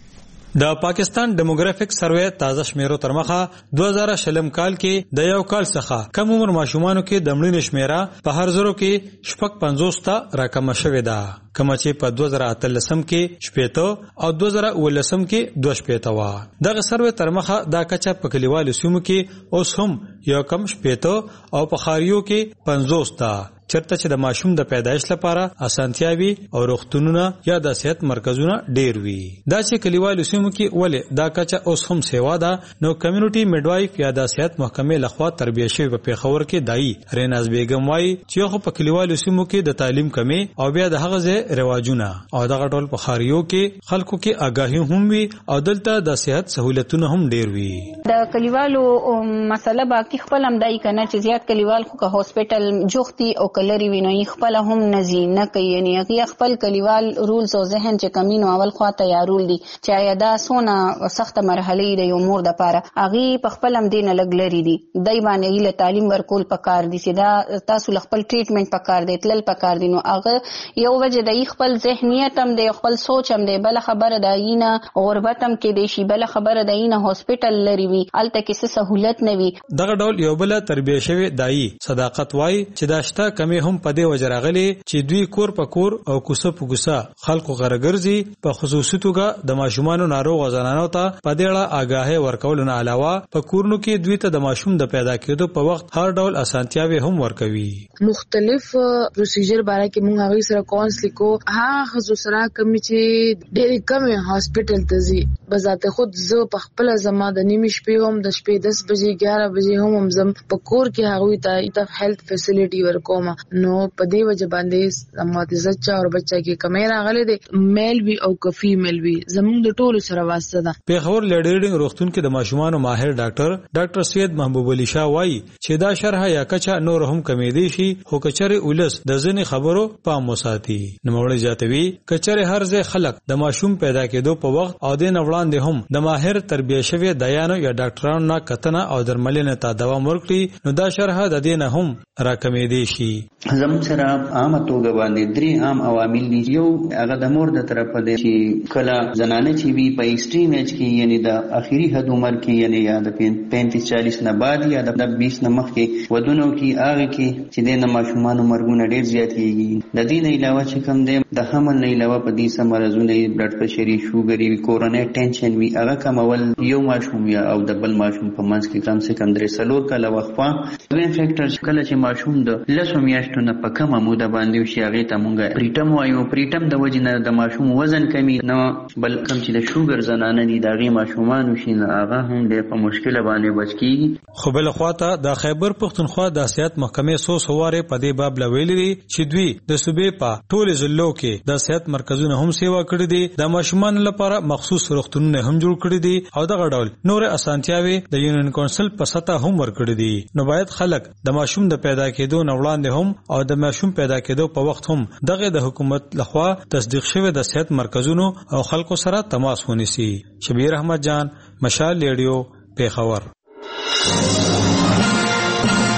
[SPEAKER 23] د پاکستان ډیموګرافیک سروې تازه شمیرو تر مخه 2020 کال کې د یو کال څخه کم عمر ماشومانو کې د مړینې شمیره په هر زرو کې 50 ته راکمه شوې ده، کوم چې په 2013 کې 70 او 2019 کې 2.70 و. دغه سروې تر مخه دا کچه په کلیوالو سیمو کې اوس هم یو کم 70 او په ښاریو کې 50 ده، چرته چې د ماشوم د پیدایش لپاره اسانتیاوي او روغتونونه یا د صحت مرکزونه ډیر وي. دا چې کلیوالو سیمو کې ولې دا کچه اوس هم سیوا ده، نو کمیونټي میډوایف یا د صحت محکمې لخوا تربیه شوی په پیښور کې دای ریناز بیگم وايي چې خو په کلیوالو سیمو کې د تعلیم کمی او بیا د هغه ځای رواجونه او دغه ټول په خاریو کې خلکو کې آگاهی هم وي او دلته د صحت سہولتونه هم ډیر وي.
[SPEAKER 24] د کلیوالو مسله باقي خپل هم دای کنه چې زیات کلیوال خو که هاسپټل جوختي او کلری ویني خپل هم نزي نه کوي، یعنی هغه خپل کلیوال رولز او ذهن چې کمینو اول خوا تیارول دي چې یا دا سونه سخت مرحله د یو مور د پاره هغه په خپل هم دینه لګلري دي. دای باندې له تعلیم ورکول پکار دي چې دا تاسو خپل ټریټمنټ پکار دي، تلل پکار دي. نو هغه یو وجه د خپل ذهنیت هم د خپل سوچ هم د بل خبره د اینه غربت هم کې د شی بل خبره د اینه هاسپټل لري وي الته کې څه سہولت نه وي.
[SPEAKER 23] دغه ډول یو بل تربیه شوی دای صداقت وای چې داشته کمی هم په دې وجه راغلي چې دوی کور په کور او کوڅه په کوڅه خلکو غرګرځي، په خصوصي توګه د ماشومانو ناروغ زنانو ته په دې اړه آگاهي ورکول نه علاوه په کورونو کې دوی ته د ماشوم د پیدا کېدو په وخت هر ډول اسانتیاوي هم ورکوي.
[SPEAKER 25] مختلف پروسیجر باره کې موږ هغه سره کونسل کو هغه خو سره کمی چې ډېر کم هاسپټل ته ځي بذات خود زه په خپل زما د نیمه شپې هم د شپې 10 بجې 11 بجې هم زم په کور کې هغه ته هیلث فیسیلیټي ورکوم. نو په دې وجه باندې ماته زچا او بچا کې کمیره غلې دي میل وی او کفی میل وی زموږ د ټولو سره واسطه ده.
[SPEAKER 23] پیښور لیډرینګ روغتون کې د ماشومانو ماهر ډاکټر سید محبوب علي شاه وایي چې دا شرح یا کچا نور هم کمی دي شي خو کچره ولس د ځنې خبرو پام وساتي. نوموړي ځاتوي کچره هر ځای خلک د ماشوم پیدا کېدو په وخت او د نوړاندې هم د ماهر تربیه شوی دایانو یا ډاکټرانو نه کتنه او درملنه ته دوام ورکړي نو دا شرح د دې نه هم راکمې دي شي.
[SPEAKER 26] زموږ سره عامه توګه باندې درې عام عوامل دي. یو هغه د مور د طرفه دی چې کله زنانه چې وي په ایکسټریم ایج کې یعنی د اخیری حد عمر کې یعنی یا د 35-40 نه بعد یا د 20 نه مخکې ودونو کې هغه کې چې د ماشومانو مرګونه ډېر زیاتېږي. د دې نه علاوه چې کوم دی د حمل نه علاوه په دې سم مرزونه بلډ پرشر، شوګر، کوروني ټینشن وي هغه کمول یو ماشوم یا او د بل ماشوم په منځ کې کم سے کم 3 کاله وقفه. دویم فیکټر کله چې ماشوم د لسو میاشتو نه په کومه موده باندې شي هغه ته مونږه پریټم وایو. پریټم د وجې نه د ماشوم وزن کمی نه بل کم چې د شوګر زنانه دي د هغې ماشومان شي نه هغه هم ډېر په مشکله باندې بچ کېږي.
[SPEAKER 23] خو بل خواته د خیبر پښتونخوا د صحت محکمې څو سوارې په دې باب لویلي دي چې دوی د صوبې په ټولو ضلعو کې د صحت مرکزونه هم سیوا کړي دي، د ماشومان لپاره مخصوص روغتونونه هم جوړ کړي دي او دغه ډول نور اسانتیاوي د یونین کونسل په سطح هم ورکړي دي. نو باید خلک د ماشوم د پیدا کېدو نه وړاندې هم او د ماشوم پیدا کېدو په وخت هم دغه د حکومت لخوا تصدیق شوی د صحت مرکزونو او خلکو سره تماس ونیسي. شبیر احمد جان، مشال ریډیو، پیښور.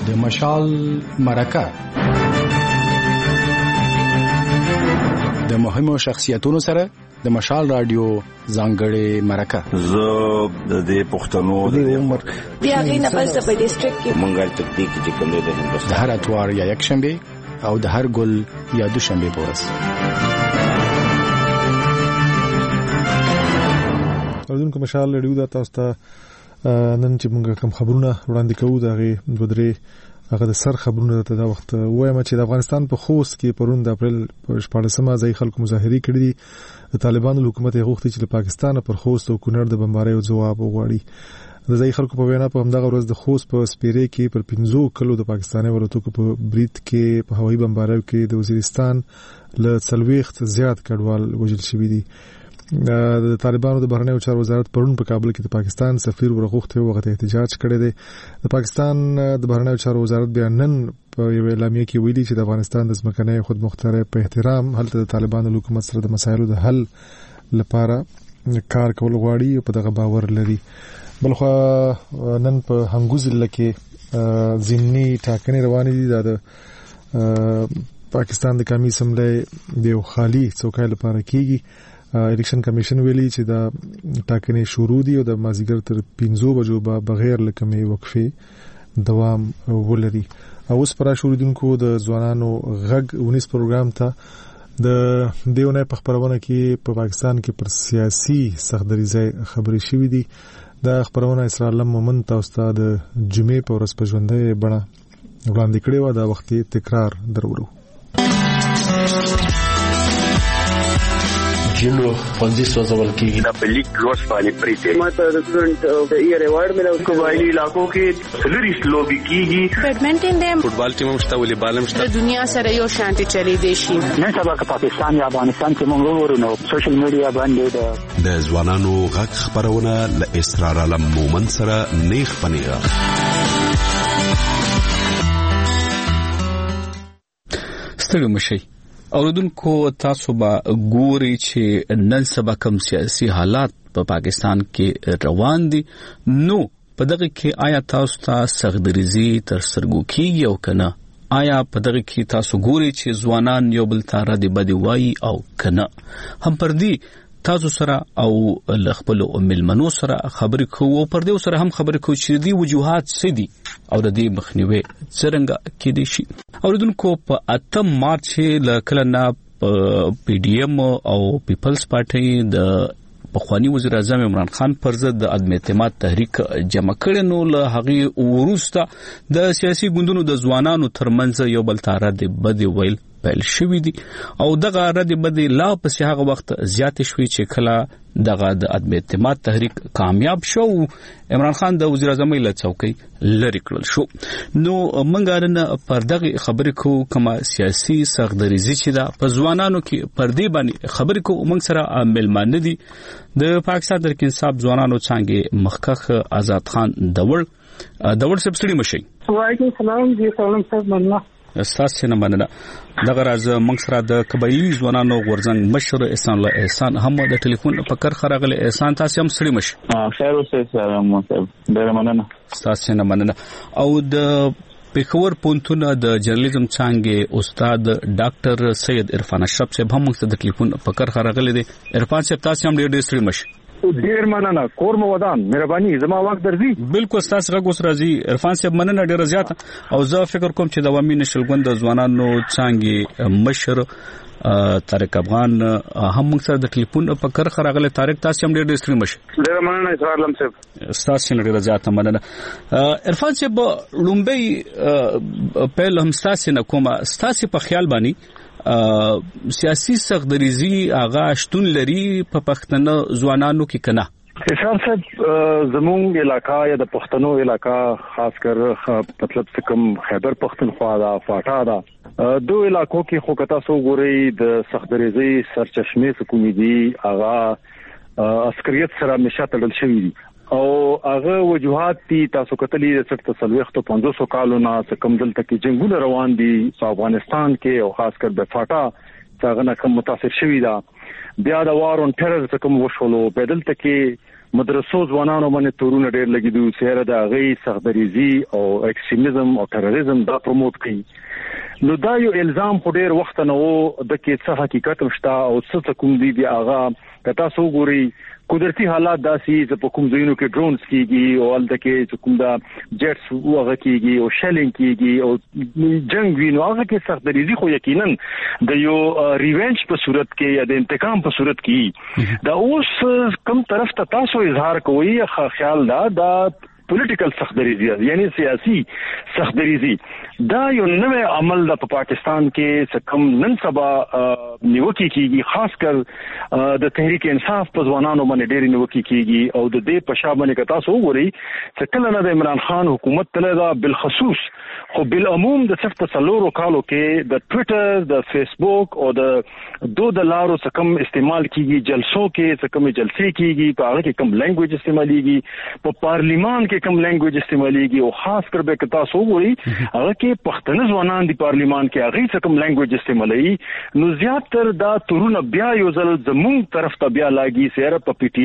[SPEAKER 2] د مشال مرکه د مهمو شخصیتونو سره د مشال رادیو ځانګړې مرکه.
[SPEAKER 3] زه د پښتنو د عمر
[SPEAKER 4] بیا غینه بل په ډیسټریکټ کې
[SPEAKER 3] مونږه تکتیک چې کوم دی د هندوستان
[SPEAKER 2] د هر اتوار یا یک شنبه او د هر ګل یا دوشنبه په ورځ.
[SPEAKER 1] اوردونکو مشال رادیو د تاسو ته نن چې موږ کوم خبرونه وړاندې کوو دغه بدري هغه د سر خبرونه ته دا وخت وایم چې د افغانستان په خوست کې پرون د اپریل 14مه ځای خلکو مظاهره کړې دي. د طالبانو حکومت غوښتي چې د پاکستان پر خوست او کونړ د بمبارۍ جواب وغواړي. د ځای خلکو په وینا په همدغه ورځ د خوست په سپیرې کې پر 15 کلو د پاکستاني ولوتوکو په بریټ کې په هوایي بمبارۍ کې د وزیرستان له 40 زیات کډوال وژل شوي دي. د طالبانو د بهرنیو چارو وزارت پرون په کابل کې د پاکستان سفیر ورغوښته وغه احتجاج کړی دی. د پاکستان د بهرنیو چارو وزارت بیا نن په یو اعلامیه کې ویلي چې د افغانستان د ځمکنۍ خودمختارۍ په احترام هلته د طالبانو حکومت سره د مسایلو د حل لپاره کار کول غواړي او په دغه باور لري. بلخو نن په هنګو ضلع کې ضمني ټاکنې روانې دي. د پاکستان د قومي اسمبلی د یو خالي څوکۍ لپاره کېږي. الیکشن کمیشن ویلي چې دا ټاکنې شروع دي او د مازیګر تر 5 بجو به بغیر لکمې وقفه دوام ولري. اوس پر شروع د ځوانانو غږ 19 پروګرام ته د دیونه په خبرونه کې په پاکستان کې پر سیاسي سختدریزه خبرې شوې دي. دا خبرونه اسرائیل مومن تاسو ته د جمعې په ورځ په ژوندۍ بڼه وړاندې کړې و. دا وخت تکرار درورو.
[SPEAKER 6] جلو پنځه سوځول کېږي
[SPEAKER 3] د پلیک روز باندې پریته
[SPEAKER 4] ماته د سټوډنټ د ایئر ایوارډ ملو
[SPEAKER 3] قبایلی علاقو کې سلریس لوبي کېږي.
[SPEAKER 4] بیډمنټن دی
[SPEAKER 3] فوټبال ټیم مشته والیبال مشته
[SPEAKER 21] د دنیا سره یو شانتي چلی دی شي.
[SPEAKER 6] نن سبا که پاکستان یا افغانستان کې موږ ورونو سوشل میډیا باندې
[SPEAKER 22] د ځوانانو غږ خبرونه ل اسرار علم مومن سره نیخ پنیغه.
[SPEAKER 16] ستړي مشي اوردونکو تاسو به ګوري چې نن سبا کوم سیاسي حالات په پاکستان کې روان دي. نو په دغه کې آیا تاسو ته سختدریزي تر سترګو کېږي او کنه؟ آیا په دغه کې تاسو ګوري چې ځوانان یو بل ته ردی بدی وایي او کنه؟ هم پر دې تاسو سره او خپل ملمنو سره خبرې کوو، پر دې سره هم خبرې کوو چې دې وجوهات څه دي او د دې مخنیوي څنګه کېدی شي. اوردونکو په 8 مارچ له کله نه پی ډی ایم او پیپلز پارټي د پخوانی وزیر اعظم عمران خان پر ضد د عدم اعتماد تحریک جمع کړي. نو له هغه وروسته د سیاسي ګوندونو د ځوانانو ترمنځ یو بل تاره د بدی ویل پیل شوې دي او دغه رد بدی لا پس هغه وخت زیات شوي چې کله دغه د عدم اعتماد تحریک کامیاب شو عمران خان د وزیر اعظم له څوکۍ لری کړل شو. نو منګ نه پر دغه خبرې کو کما سیاسي سختدریزي چې دا په ځوانانو کې پر دې باندې خبرې کو منګ سره ملمان دي. د پاکستان تحریک انصاف ځوانانو څنګه مخکخ آزاد خان دور سبسټډي مشي.
[SPEAKER 4] وعلیکم السلام جی سلام صاحب مننه.
[SPEAKER 16] استاد نه مننه. دغه راز منګ سره د قبایلی ځوانانو غورځنګ مشر احسان الله احسان هم د ټلیفون په کار خراغله. احسان تاسو هم سړي مش.
[SPEAKER 3] خیر اوسه سلام صاحب ډیر مننه.
[SPEAKER 16] استاد نه مننه. او د پیښور پونتونه د جرنالیزم څنګه استاد ډاکټر سید عرفان اشرف صاحب هم د ټلیفون په کار خراغله دي. عرفان صاحب تاسو هم ډیر سړي مش.
[SPEAKER 3] ډیر مننه. کور مو ودان مهرباني زما وخت درځي.
[SPEAKER 16] بالکل تاسو غوښ راځي عرفان صاحب مننه ډیر زیات. او زه فکر کوم چې د عوامي نشل ګوند د ځوانانو څنګه مشر طارق افغان هم موږ سره د ټلیفون په کار خراغله. طارق تاسو هم ډیر ستړي مشه.
[SPEAKER 3] ډیر مننه اسلام صاحب.
[SPEAKER 16] تاسو ډیر زیات مننه. عرفان صاحب لومبي په لهم تاسو نه کومه تاسو په خیال باندې سیاسي سختدریزي آغا شتون لري په پښتنو ځوانانو کې کنه؟
[SPEAKER 3] اسلام صاحب زموږ علاقہ یا د پښتنو علاقہ خاص کر مطلب څخه خیبر پښتونخوا دا فاټا دا دو علاقو کې خو کتا سو ګوري د سختدریزي سرچشمه سکونی دي آغا عسکریت سره مشه تړل شوی دي او هغه وجوهات دي تاسو کتلی د 1500 کالو نه کم دلته کې جنگونه روان دي په افغانستان کې او خاص کر د فاټا څنګه کوم متاثر شوی دا بیا د وار اون ټرر څخه وشولو بدل ته کې مدرسو ځوانانو باندې تورونه ډېر لګیدو سره د غي سختدریزي او ایکستریمزم او ټرریزم دا پروموټ کړي نو دا یو الزام خو ډېر وخت نه وو د کې څه حقیقت مشته او څه کوم دي هغه کتا سو ګوري قدرتي حالات داسې چې په کوم ځایونو کې ډرونز کیږي او الته کې کوم دا جټس وغه کیږي او شلینګ کیږي او جنگ وینو هغه کې سختدریزي خو یقینا د یو ریونج په صورت کې یا د انتقام په صورت کې دا اوس کوم طرف ته تاسو اظهار کوئ خیال دا پولیټیکل سختدریزي یعنی سیاسي سختدریزي دا یو نوې عمل د پاکستان کې کم نن سبا نیوکي کیږي خاص کر د تحریک انصاف په ځوانانو باندې ډېر نیوکي کیږي او د دې په شابه باندې کتا سو وګوري چې کله نه د عمران خان حکومت تل دا بالخصوص خو بالعموم د صرف تسلورو کالو کې د ټوئیټر د فیسبوک او د لارو څخه کم استعمال کیږي جلسو کې څخه کم جلسې کیږي په هغه کې کم لینګویج استعماليږي په پارلیمان کې کم لینګویج استعماليږي او خاص کر به کتا سو وګوري هغه کې پښتنه ځوانان د پارلیمان کې هغه څخه کم لینګویج استعمالي نو زیات تر دا تورونه بیا یو ځل زموږ طرف ته بیا لاګي سره په پی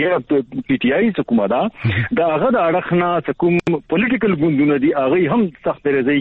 [SPEAKER 3] ټی آی څخه دا هغه د اړخنا کوم پولیټیکل ګوندونه دي هغه هم سخت درځي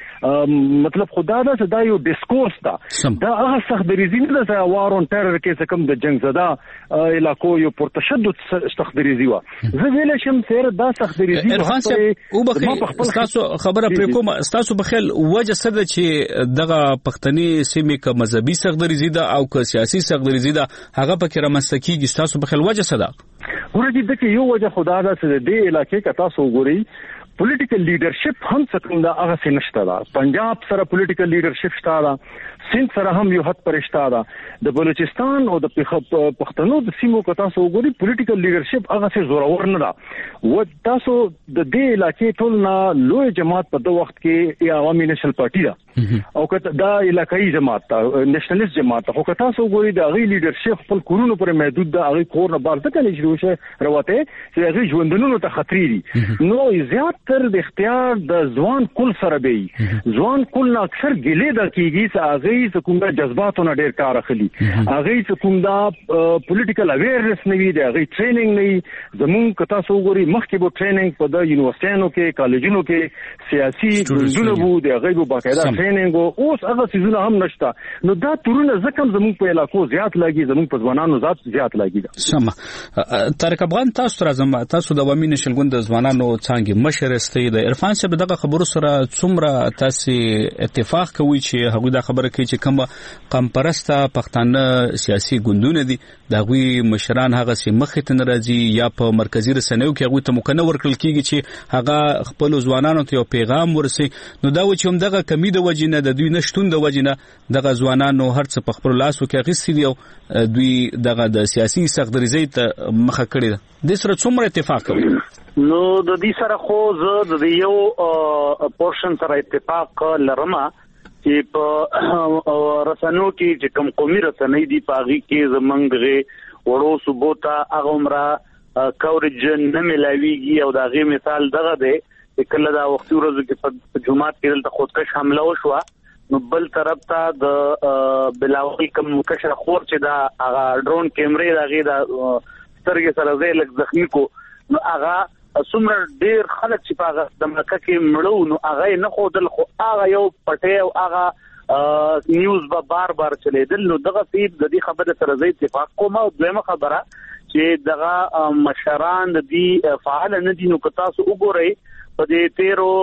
[SPEAKER 3] کې مطلب خدا دا یو ډیسکورس دا هغه سخت درځي نه د وارون ټرر کې کم د جنگ زده علاقو یو پر تشدد سخت درځي وا زه ویل شم سره دا سخت درځي
[SPEAKER 16] عرفان صاحب او بخیر تاسو خبره پر کوم تاسو بخیر وجه څه ده چې دغه پښتني سیمې ک مذهبي سختدریزي ده او ک سیاسي سختدریزي ده هغه پکې رامنځته کیږي تاسو بخیر وجه څه ده
[SPEAKER 3] ورته د کې یو وجه خدا ده چې د علاقې ک تاسو وګورئ پولیټیکل لیډرشپ هم څنګه دا هغه څه نشته دا پنجاب سره پولیټیکل لیډرشپ شته دا سند سره هم یو حد پرشته ده د بلوچستان او د پښتنو د سیمو ک تاسو وګورئ پولیټیکل لیډرشپ هغه څه زورور نه ده و تاسو د دې علاقې ټول نه لوی جماعت په د وخت کې عوامي نېشنل پارټي ده او کته دا علاقائی جماعت ته نېشنلیست جماعت ته خو که تاسو وګورئ د هغه لیډرشپ خپل کورونو پر محدود ده هغه کور نه بار ته کله شروع شه روته چې هغه ژوندونو ته خطرې دي نو زیات تر د اختیار د ځوان کول سره دی ځوان کول نه اکثر ګلې د کیږي چې هغه کوم د جذباتو نه ډیر کار اخلي هغه کوم دا پولیټیکل اویرنس نه وي د هغه ټریننګ نه زمون که تاسو وګورئ مخکې به ټریننګ په د یونیورسيټونو کې کالجونو کې سیاسي ګوندونو وو د هغه په باقاعده ټریننګ اوس هغه سيزونه هم نشته نو دا تورونه ځکه زمون په علاقو زیات لګي زمون په ځوانانو زیات لګي
[SPEAKER 16] سم طارق افغان تاسو راځم تاسو د عوامي نشل ګوند د ځوانانو څنګه مشر استئ د عرفان صاحب دغه خبرو سره څومره تاسو اتفاق کوي چې هغه دا خبره کوي چې کوم قمپرسته پښتانه سیاسي ګوندونه دي دغه مشران هغه سي مخې ته ناراضي یا په مرکزی رسنیو کې هغه ته مکنه ورکړل کیږي چې هغه خپل ځوانانو ته یو پیغام ورسي نو دا و چې هم دغه کمی د وجنه د دوی نشټون د وجنه دغه ځوانانو هرڅه په خپل لاسو کې غوښتي دي دوی دغه د سیاسي سختدریزۍ ته مخه کړی ده د سره څومره اتفاق کوي
[SPEAKER 6] نو د دې سره خو زه د یو پورشن سره اتفاق لرم چې په رسنیو کې چې کوم قومي رسنۍ دي پاغي کې زمنګ وړو صوبوتا اغمرا کورج نه ملاويږي او دا غي مثال دغه دی چې کله دا وختي ورځو کې په جمعات کې دلته خودکش حمله وشوه نو بل طرف ته د بلاوي کوم کشر خور چې دا هغه ډرون کیمرې دا غي دا سترګې سره زې لک زخمی کو نو هغه څومره ډیر خلک چې په د مکه کې مړو نو هغه نه خودل خو هغه یو پټه او هغه نیوز به بار چلیدل نو دغه فید د دې خبره سره زې اتفاق کوم او دویمه خبره چې دغه مشران د دې فعال نه دي نو که تاسو وګورئ په دې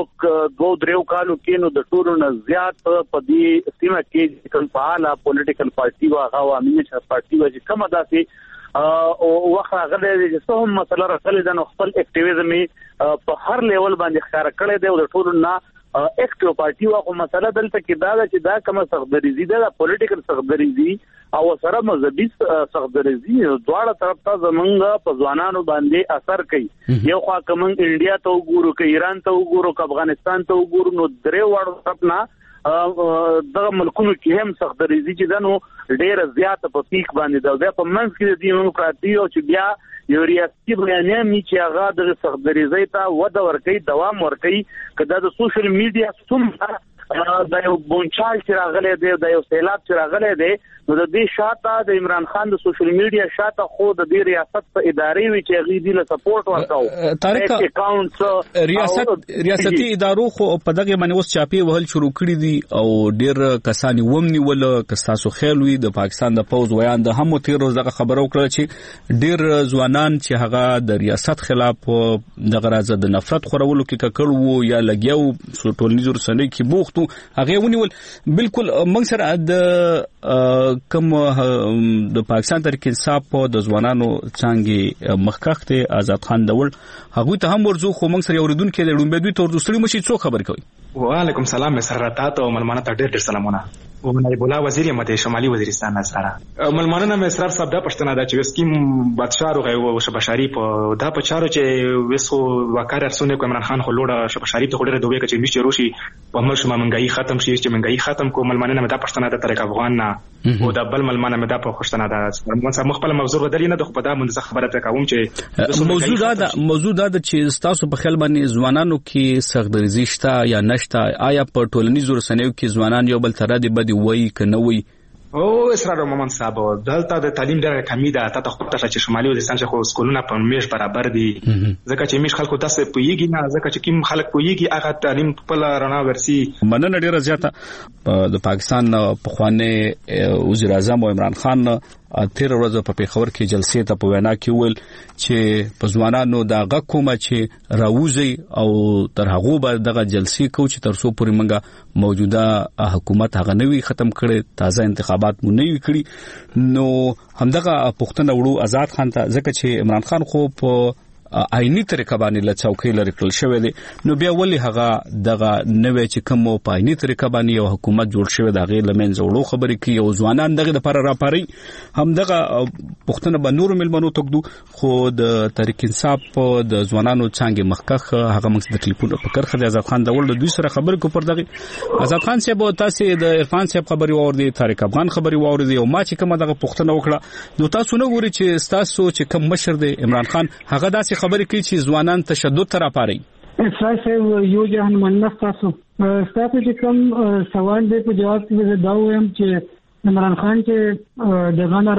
[SPEAKER 6] 13 کالو کې نو د ټولو نه زیات په دې سیمه کې کوم فعال پولیټیکل پارټي او هغه عوامي نشل پارټي و چې کومه داسې او وخت غلې چې څه هم مسله راغلي د خپل اکټیویزم په هر لیول باندې ښکار کړی دی او د ټولو نه اکټیو پارټي او مسله دلته کې دا چې دا کومه سختدریزي ده د پولیټیکل سختدریزي او سره مذهبي سختدریزي دواړه طرف ته زمونږ په ځوانانو باندې اثر کوي یو خوا کوم انډیا ته وګورو که ایران ته وګورو که افغانستان ته وګورو نو درې وړو طرف نه دغه ملکونو کې هم سختدریزي چې دنو ډېر زیات په پیک باندې دا په منځ کې د دیموکراسي او چې بیا یو ریاستي بیانیه می چې هغه د سختدریزۍ ته وده ورکړي دوام ورکړي کله د سوشل میډیا څومره د یو بونچال چې راغلی دی د یو سیلاب چې راغلی دی نو د دې شاته د عمران خان د سوشل میډیا شاته خو د دې ریاست په ادارې وی چې غي دي له سپورټ ورکاو
[SPEAKER 16] طارق ریاستي ادارو خو په دغه باندې اوس چاپی وهل شروع کړی دي او ډېر کسانی ومني ول کستاسو خیال وي د پاکستان د پوز ویان د هم تیر روز دغه خبرو کړ چې ډېر ځوانان چې هغه د ریاست خلاف دغه راز د نفرت خورولو کې ککړ وو یا لګیاو ټولنیزو رسنیو کې بوختو هغه ونیول بالکل موږ سره د کوم د پاکستان تحریک انصاف په د ځوانانو څنګه مخکخ ته آزاد خان دول هغه ته هم ورزو خو موږ سره اوریدونکو د لومبه دوی تور دوستړي مشي څو خبر کوي
[SPEAKER 5] وعلیکم سلام مسرات او ملمانه ته ډېر سلامونه ومنای بولا وزیر مته شمالي وزیرستان سره ملمانه مسرار صاحب د پښتنه د چوسکیم بادشاہ روغه او شبشاری په د پچارو چې وسو وکړ ارسونه کو عمران خان خو لوړه شبشاری ته خوري دوی کې مشي روشي په مرش منګای ختم شي چې منګای ختم کو ملمانه د پښتنه د طریق افغان نه او د بل ملمانه د پښتنه د من خپل موضوع بدلی نه د په دا منځ خبره ته کوم چې
[SPEAKER 16] موضوع دا چې تاسو په خیال باندې ځوانانو کې سختدرزي شته یا نشته آیا په ټولنیزو رسنیو کې ځوانان یو بل تر دې وای کنه وای
[SPEAKER 5] او اسرار محمد صاحب دلته د تعلیم ډېر کمی ده ته خپل چې شمالي وزیرستان چې خو سکولونه په میش برابر دي ځکه چې میش خلکو تاسو پویږي نه ځکه چې کوم خلک پویږي هغه تعلیم په رڼا ورسي
[SPEAKER 16] مننه ډېر زیاته د پاکستان په خوانه وزیر اعظم عمران خان تیر ورځ په پیښور کې جلسې ته په وینا کې ول چې په ځوانانو دا غږ کومه چې راوځي او تر هغه به دغه جلسې کو چې تر څو پورې منګه موجوده حکومت هغه نوي ختم کړي تازه انتخابات مو نوي کړي نو همدغه پښتنه وړو آزاد خان ته ځکه چې عمران خان خو په آئینی طریقه باندې له چوکۍ لري کړل شوی دی نو بیا ولې هغه دغه نوې چې کوم په آئینی طریقه باندې یو حکومت جوړ شوی دا غیر لمن زوړو خبرې کوي او ځوانان دغه لپاره راپاري هم دغه پښتنه بنور ملمنو تکدو خو د تحریک انصاف د ځوانانو څنګه مخکخ هغه موږ د ټلیفون په کرخه د آزاد خان دول د دوی سره خبرې کو پر دغه آزاد خان صاحب تاسو د عرفان صاحب خبري واوردي تحریک افغان خبري واوردي او ما چې کومه دغه پښتنه وکړه نو تاسو نو ګوري چې تاسو چې کوم مشر دی عمران خان هغه داسې خبرې کوي چې ځوانان تشدد تر اپاري
[SPEAKER 4] اساسه یو جهان مننه تاسو چې کوم سوال دی په جواب کې دا وایم چې عمران خان چې د غانا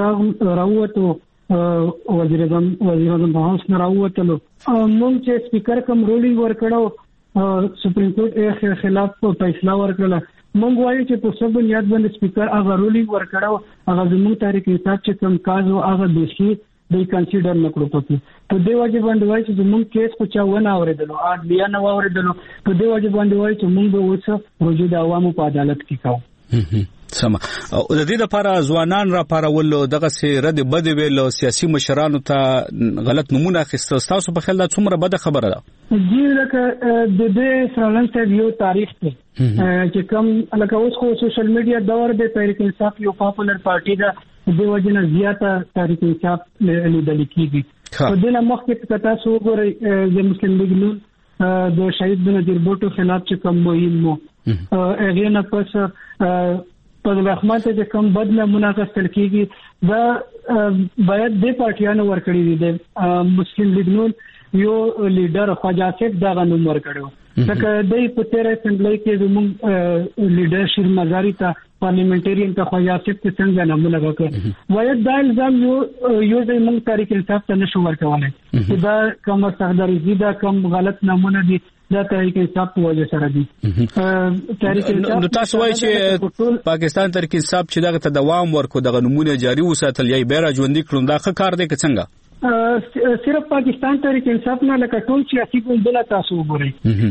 [SPEAKER 4] راووتو وزیر اعظم په هاوس نه راووتلو موږ چې سپیکر کوم رولینګ ورکړو سپریم کورټ خلاف فیصله ورکړه موږ وایو چې په سبب بنیاد باندې سپیکر هغه رولینګ ورکړو هغه زموږ تحریک انصاف چې کوم کاز او هغه دوشي د کنسیډر نکړو په دې وجه باندې وایي چې موږ کیس کو چا ونه اوریدلو بیا نه اوریدلو په دې وجه باندې وایي چې موږ به اوس وجود عوامو په عدالت کې کوو
[SPEAKER 16] سم او د دې لپاره ځوانان را پارول دغه سره د بد ویل سیاسي مشرانو ته غلط نمونه اخیستل تاسو په خیال دا څومره بده خبره ده
[SPEAKER 4] جی لکه د دې سرلنته یو تاریخ دی چې کوم لکه اوس خو سوشل میډیا دور دی تحریک انصاف یو پاپولر پارټي ده د وجنه زیاته تحریک انصاف لیدل کیږي په دې نه مخکې کتا سو ګورې د مسلم لیگ نو د شهید بنظیر بوټو خلاف چې کوم مهم مو هغه نه پس په رحمت چې کوم بدله مناقصه کیږي دا باید د پارټیانو ورکړي دي د مسلم لیگ نو یو لیډر خواجه صاحب دا غنوم ورکړو ځکه د په تیر اسمبلی کې زموږ لیډرشپ مزاري ته پارلیمنټریان ته خواجه صاحب څنګه نامونه وکړ وایي دا الزام یو زموږ تحریک انصاف ته نشو ورکولای دا کوم سرداري دا کوم غلط نامونه دي دا تحریک انصاف په وجه سره دي تحریک انصاف
[SPEAKER 16] نو تاسو وایي چې پاکستان تحریک انصاف چې دغه ته دوام ورکو دغه نمونه جاری وساتل یا بیره ژوندۍ کړو دا ښه کار دی که څنګه
[SPEAKER 4] صرف پاکستان تحریک انصاف نه لکه ټول سیاسي ګوندونه تاسو وګورئ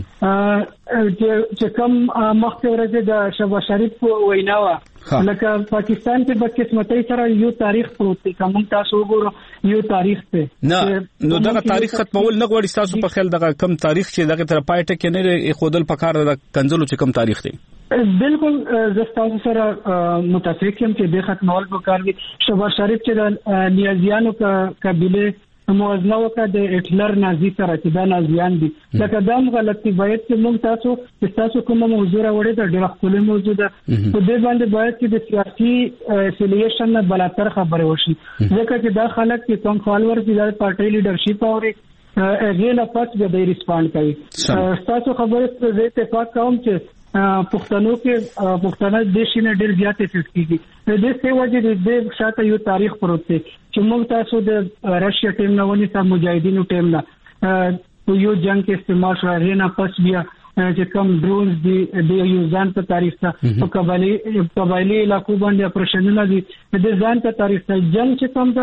[SPEAKER 4] چې کوم مخکې ورځ د شهباز شریف ویناوه لکه پاکستان کې په قسمتۍ سره یو تاریخ پروت دی کوم تاسو وګورئ یو تاریخ ته
[SPEAKER 16] نو دغه تاریخ ختمول نه غواړي تاسو په خیال دغه کم تاریخ چې دغه تر پایټه کې نه خودل پکار د کنزلو چې کم تاریخ دی
[SPEAKER 4] بالکل زستاسو سره متفق یم چې د ختمول پکار دي شهباز شریف چې نیازیانو قبيله موازنه وکړه د هټلر نازي سره چې دا نازیان دي لکه دا غلطي باید چې موږ تاسو کومه موضوع راوړې ده ډېر خپل موضوع ده په دې باندې باید چې د سیاسي افیلیشن نه بلاتر خبره وشي ځکه چې دا خلک چې کوم فالوور دي د پارټي لیډرشپ اوري هغه نه پات د ریسپانډ کوي تاسو خبره زه اتفاق کوم چې پښتنو کې پښتانه د شینه ډېر زیات افیکټ کیږي د دې څه وجه د شاته یو تاریخ پروت دی چې موږ تاسو د راشیا ټیم نه ونی سم مجاهدینو ټیم نه یو جنگ کې استعمال شوی نه پس بیا چې کوم ډرونز دی یو ځان ته تاریخ ته په قبایلی علاقو باندې اپریشنونه دي د ځان ته تاریخ ته جنگ چې کوم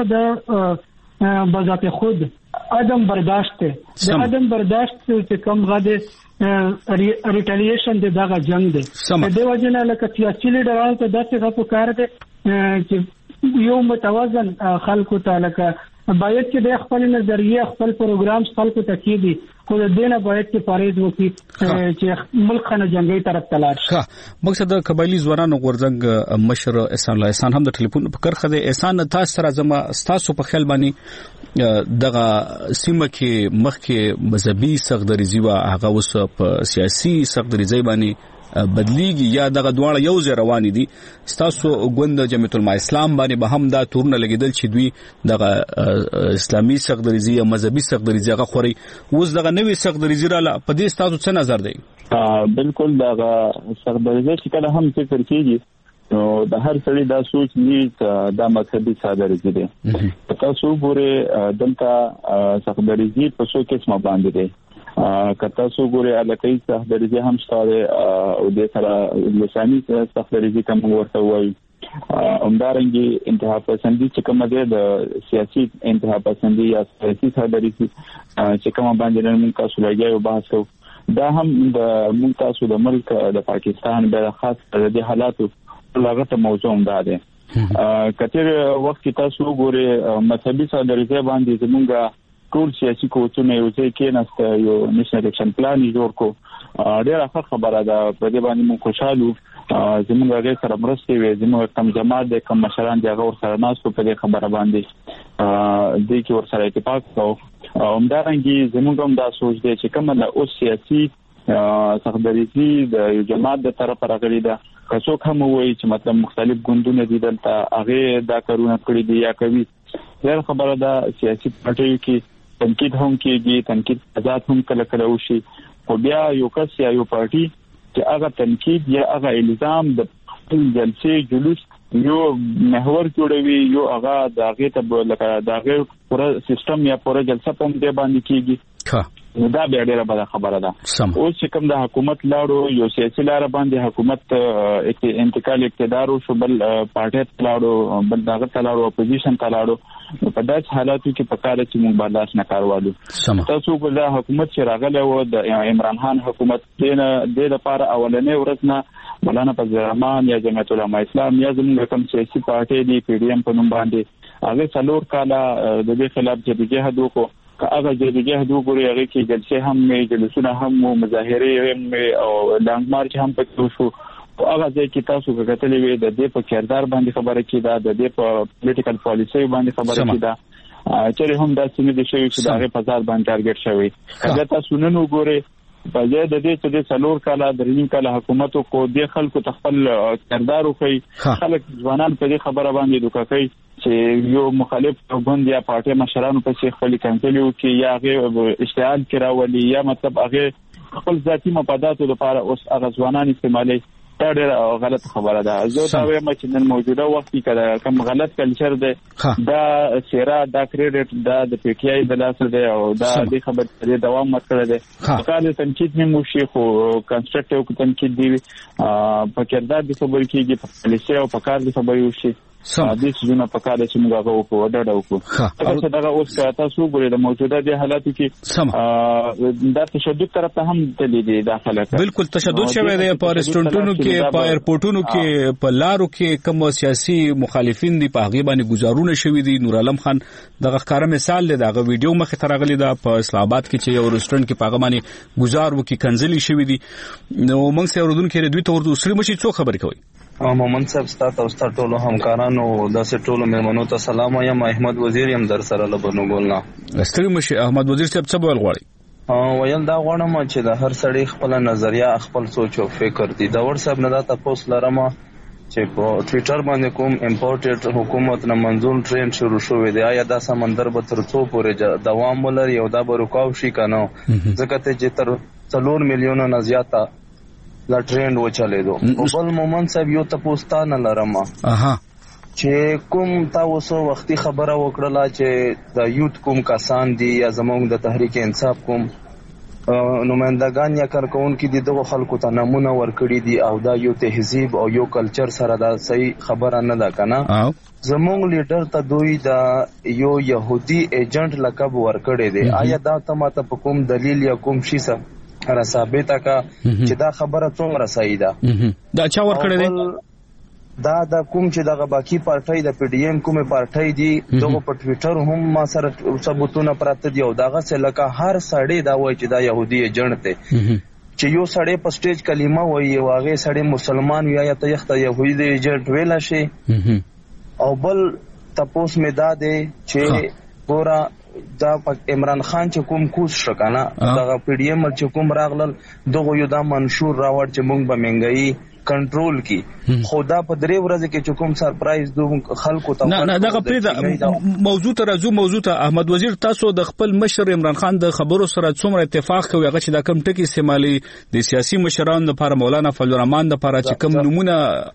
[SPEAKER 4] ته د بذات خود عدم برداشت د عدم برداشت چې کوم غاده ریټالیشن دغه جنگ دی د دې وجنه لکه سیاسي لیډرانو ته داسې غو کار دی چې یو متوازن خلکو ته لکه باید چې د خپل نظریه خپل پروګرام خپل ته کیدي خو د دینه باید چې پاریز وکړي چې ملک نه جنگي طرف ته لاړ شي
[SPEAKER 16] مقصد د قبایلی ځوانانو غورځنګ مشر احسان الله احسان هم د ټلیفون په کرخه د احسان تاسو سره زما تاسو په خیال باندې دغه سیمه کې مخکې مذهبي سخدریزي وا هغه اوس په سیاسي سخدریزي باندې بدلیږي یا دغه دواړه یو ځای روان دي تاسو غوند جمعیت الاسلام باندې به هم دا تورونه لګیدل چې دوی دغه اسلامي سخدریزي یا مذهبي سخدریزي هغه خوري اوس دغه نوې سخدریزي را په دې تاسو څه نظر دی
[SPEAKER 7] بالکل دغه سخدریزي چې کله هم فکر کیږي نو د هر سړي دا سوچ نه دا مذهبي سخدریزي دی تاسو ګوره دلته سخدریزي په څو قسمه باندې دی کته سو ګوري الکای سخدریزي هم شته او د سره لساني سخدریزي کوم ورته وایي همدارنګه انتها پسندي چې کوم د سیاسي انتها پسندي یا سیاسي سخدریزي چې کوم باندې نن موږ تاسو لګیو بحث کوو دا هم د موږ تاسو د ملک د پاکستان په خاص د حالاتو لغته موضوع ده کتر وخت تاسو ګوري مذهبي سخدریزي باندې زموږه ټول سیاسي کوچونه یو ځای کې نست یو نېشنل اکشن پلان جوړ کو ډېر ښه خبره ده په دې باندې موږ خوشاله زموږ هغه سره مرسته وي زموږ کم جماعت د کم مشران دغه ور سره ناس په دې خبره باندې د کی ور سره اتفاق کو همدارنګه زموږ هم دا سوچ دی چې کومه د اوس سیاسي سخدریزي د یو جماعت د طرف راغلي ده که څوک هم وایي چې مطلب مختلف ګوندونه دي دلته هغه دا کارونه کړی دي یا کوي ډېر خبره ده سیاسي پارټیو کې تنقید هم کېږي تنقید آزاد هم کله کله وشي خو بیا یو کس یا یو پارټي چې هغه تنقید یا هغه الزام د جلسې جلوس یو محور جوړوي یو هغه د هغه ته لکه د هغه پوره سیستم یا پوره جلسه په دې باندې کېږي دا بیا ډیره بده خبره ده اوس چې کوم د حکومت لاړو یو سیاسي لار باندې حکومت انتقال اقتدار شو بل پارټي لاړو بل دغه لاړو اپوزیشن لاړو په داس حالاتو کې پکاره چې موږ برداشت نه کاروالو تاسو ګل حکومت چې راغله و د عمران خان حکومت د لپاره اولنې ورځ نه مولانا فضل الرحمن یا جمعیت الاسلام یا زموږ کوم سیاسي پارټي دی پی ډی ایم په نوم باندې هغه څلور کاله د دې خلاف جديجهد وکړو هغه جديجهد وګوري هغه کې جلسې هم جلسونه هم مظاهره هم او لانګ مارچ هم پکې شو هغه ځکه چې تاسو کتلې وي د دې په کردار باندې خبره کیده د دې په پولیټیکل پالیسي باندې خبره کیده چې هم دا څنګه د شوی چې دغه په ځای باندې ټارګټ شوی هغه تاسو نن وګورئ په دې د دې چې د څلور کاله دریم کاله حکومت کو د خلکو تخپل کردار کوي خلک ځوانان په دې خبره باندې دوکه کوي چې یو مخالف غوند یا پارټي مشرانو په څیر خپل کنټرول کوي یا هغه اشتعال کراولي یا مطلب هغه خپل ذاتي مفاداتو لپاره اوس هغه ځوانان استعمالي دا ډېر غلط خبره ده زه دا وایم چې نن موجوده وخت کې کوم غلط کلچر ده دا سیرا دا کریډټ دا د پی ټی آی د لاس ده او دا د خبرې دوام مکړه ده کله تنقید نه موشي خو کنستراکټیو تنقید دی په کردار د خبرې کېږي په پالیسي او په کار د خبرې وشي دې څه نه پکاره چې موږ هغه وکړو دا وکړو دا دغه اوس تاسو ګورئ د موجوده د حالاتو کې دا تشدد طرف ته هم تللی دی داخله
[SPEAKER 16] بالکل تشدد شوی دی په ریسټورانټونو کې په ایرپورټونو کې په لارو کې کوم سیاسي مخالفین دي په هغه باندې گزارونه شوی دي نور عالم خان دغه ښکارا مثال دی دغه ویډیو مخه ترغلی دا په اسلام آباد کې چې یو ریسټورانټ کې په هغه باندې گزار وکي کنځلي شوی دي نو موږ سره ورودون کې دوی ته ورته سړي مشي څو خبرې کوي
[SPEAKER 8] مومن صاحب ستاسو او ستاسو ټولو همکارانو د ټولو مېمنو ته سلام وایم احمد وزیر يم در سره لبنو ګولنا
[SPEAKER 16] ستړي مشي احمد وزیر صاحب څه ویل غواړي
[SPEAKER 8] ویل دا غواړم چې د هر سړي خپل نظریه خپل سوچ او فکر دي دا ور صاحب نه دا تاسو لرم چې په ټوئیټر باندې کوم امپورټډ حکومت نه منظور ټرین شروع شوې دی آیا دا سمندر به تر څو پورې دوام ولري او دا به رکاو شي کنه ځکه چې تر 4 میلیون نه زیاته لا ټرند وچلېدو. بل مومن صاحب یو تاسو نه لرم چې کوم تاسو وختي خبره وکړه چې د یوت کوم کسان دي یا زموږ د تحریک انصاف کوم نمائندگان یا کارکونکو دي دغه خلکو ته نمونه ورکړي دي او دا یو تهذیب او یو کلچر سره دا صحیح خبره نه ده کنه. زموږ لیډر ته دوی دا یو يهودي ایجنټ لقب ورکړي دي. آیا دا ته په کوم دلیل یا کوم شي سره را ثابته کا چې دا خبره څومره صحیح ده؟
[SPEAKER 16] دا چا ورکړي دي؟
[SPEAKER 8] دا د کوم چې دغه باقی پارټي د پی ډی ایم کومه پارټي دي دغه په ټوئیټر هم ما سره ثبوتونه پراته دي او دغه څه لکه هر سړی دا وایي چې دا يهودي ایجنټ دی چې یو سړی په سټیج کلمه وایي او هغه سړی مسلمان وي یا ته یخته يهودي ایجنټ ویل شي. او بل تاسو مې دا دی چې ګورا دا عمران خان چې کوم کوس شکنه دغه پی ډی ایم چې کوم راغلل دغه یو دا منشور راوړ چې موږ به منګي کنټرول کی خدا په درې ورځې کې چې کوم سرپرایز دوه خلکو ته
[SPEAKER 16] نه دغه پرې موضوع ته احمد وزیر تاسو د خپل مشر عمران خان د خبرو سره څومره اتفاق کوي هغه چې دا کم ټکی استعمالي د سیاسي مشرانو لپاره مولانا فضل الرحمن لپاره چې کوم نمونه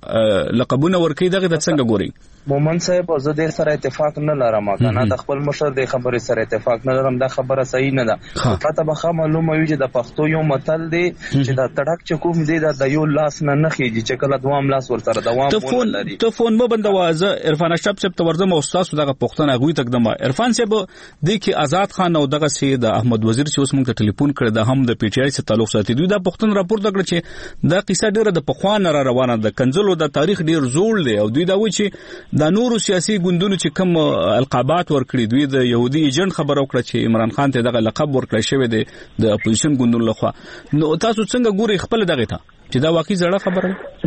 [SPEAKER 16] لقبونه ورکړي دغه د څنګه ګوري؟
[SPEAKER 8] مومن صاحب زه ډیر سره اتفاق نه لرم کنه د خپل مشر د خبرې سره اتفاق نه لرم. دا خبره صحیح نه ده. پته به معلومه وي چې د پښتو یو متل دی چې دا تړک چې کوم دی د یو لاس نه نخېږي چې کله دوام لاس ورسره دوام ولري.
[SPEAKER 16] ته فون مو بندوازه عرفان اشرف صاحب ته ورزم او استاد دغه پښتنه غوي تقدمه عرفان صاحب د کی آزاد خان او دغه سید احمد وزیر چې اوس موږ ته ټلیفون کړی دا هم د پی ټی آی سره تعلق ساتي. دوی دا پښتون راپور کړ چې دا قصه ډیره د پخوان را روانه ده. کنزلو د تاریخ ډیر زوړ دی او دوی دا وایي چې د نورو سیاسي ګوندونو چې کوم القابات ورکړي دوی د يهودي ایجنټ خبر وکړه چې عمران خان ته دغه لقب ورکړی شوی دی د اپوزیشن ګوندونو لخوا. نو تاسو څنګه ګوري خپل دغه ته چې دا واقعي زړه خبره ده؟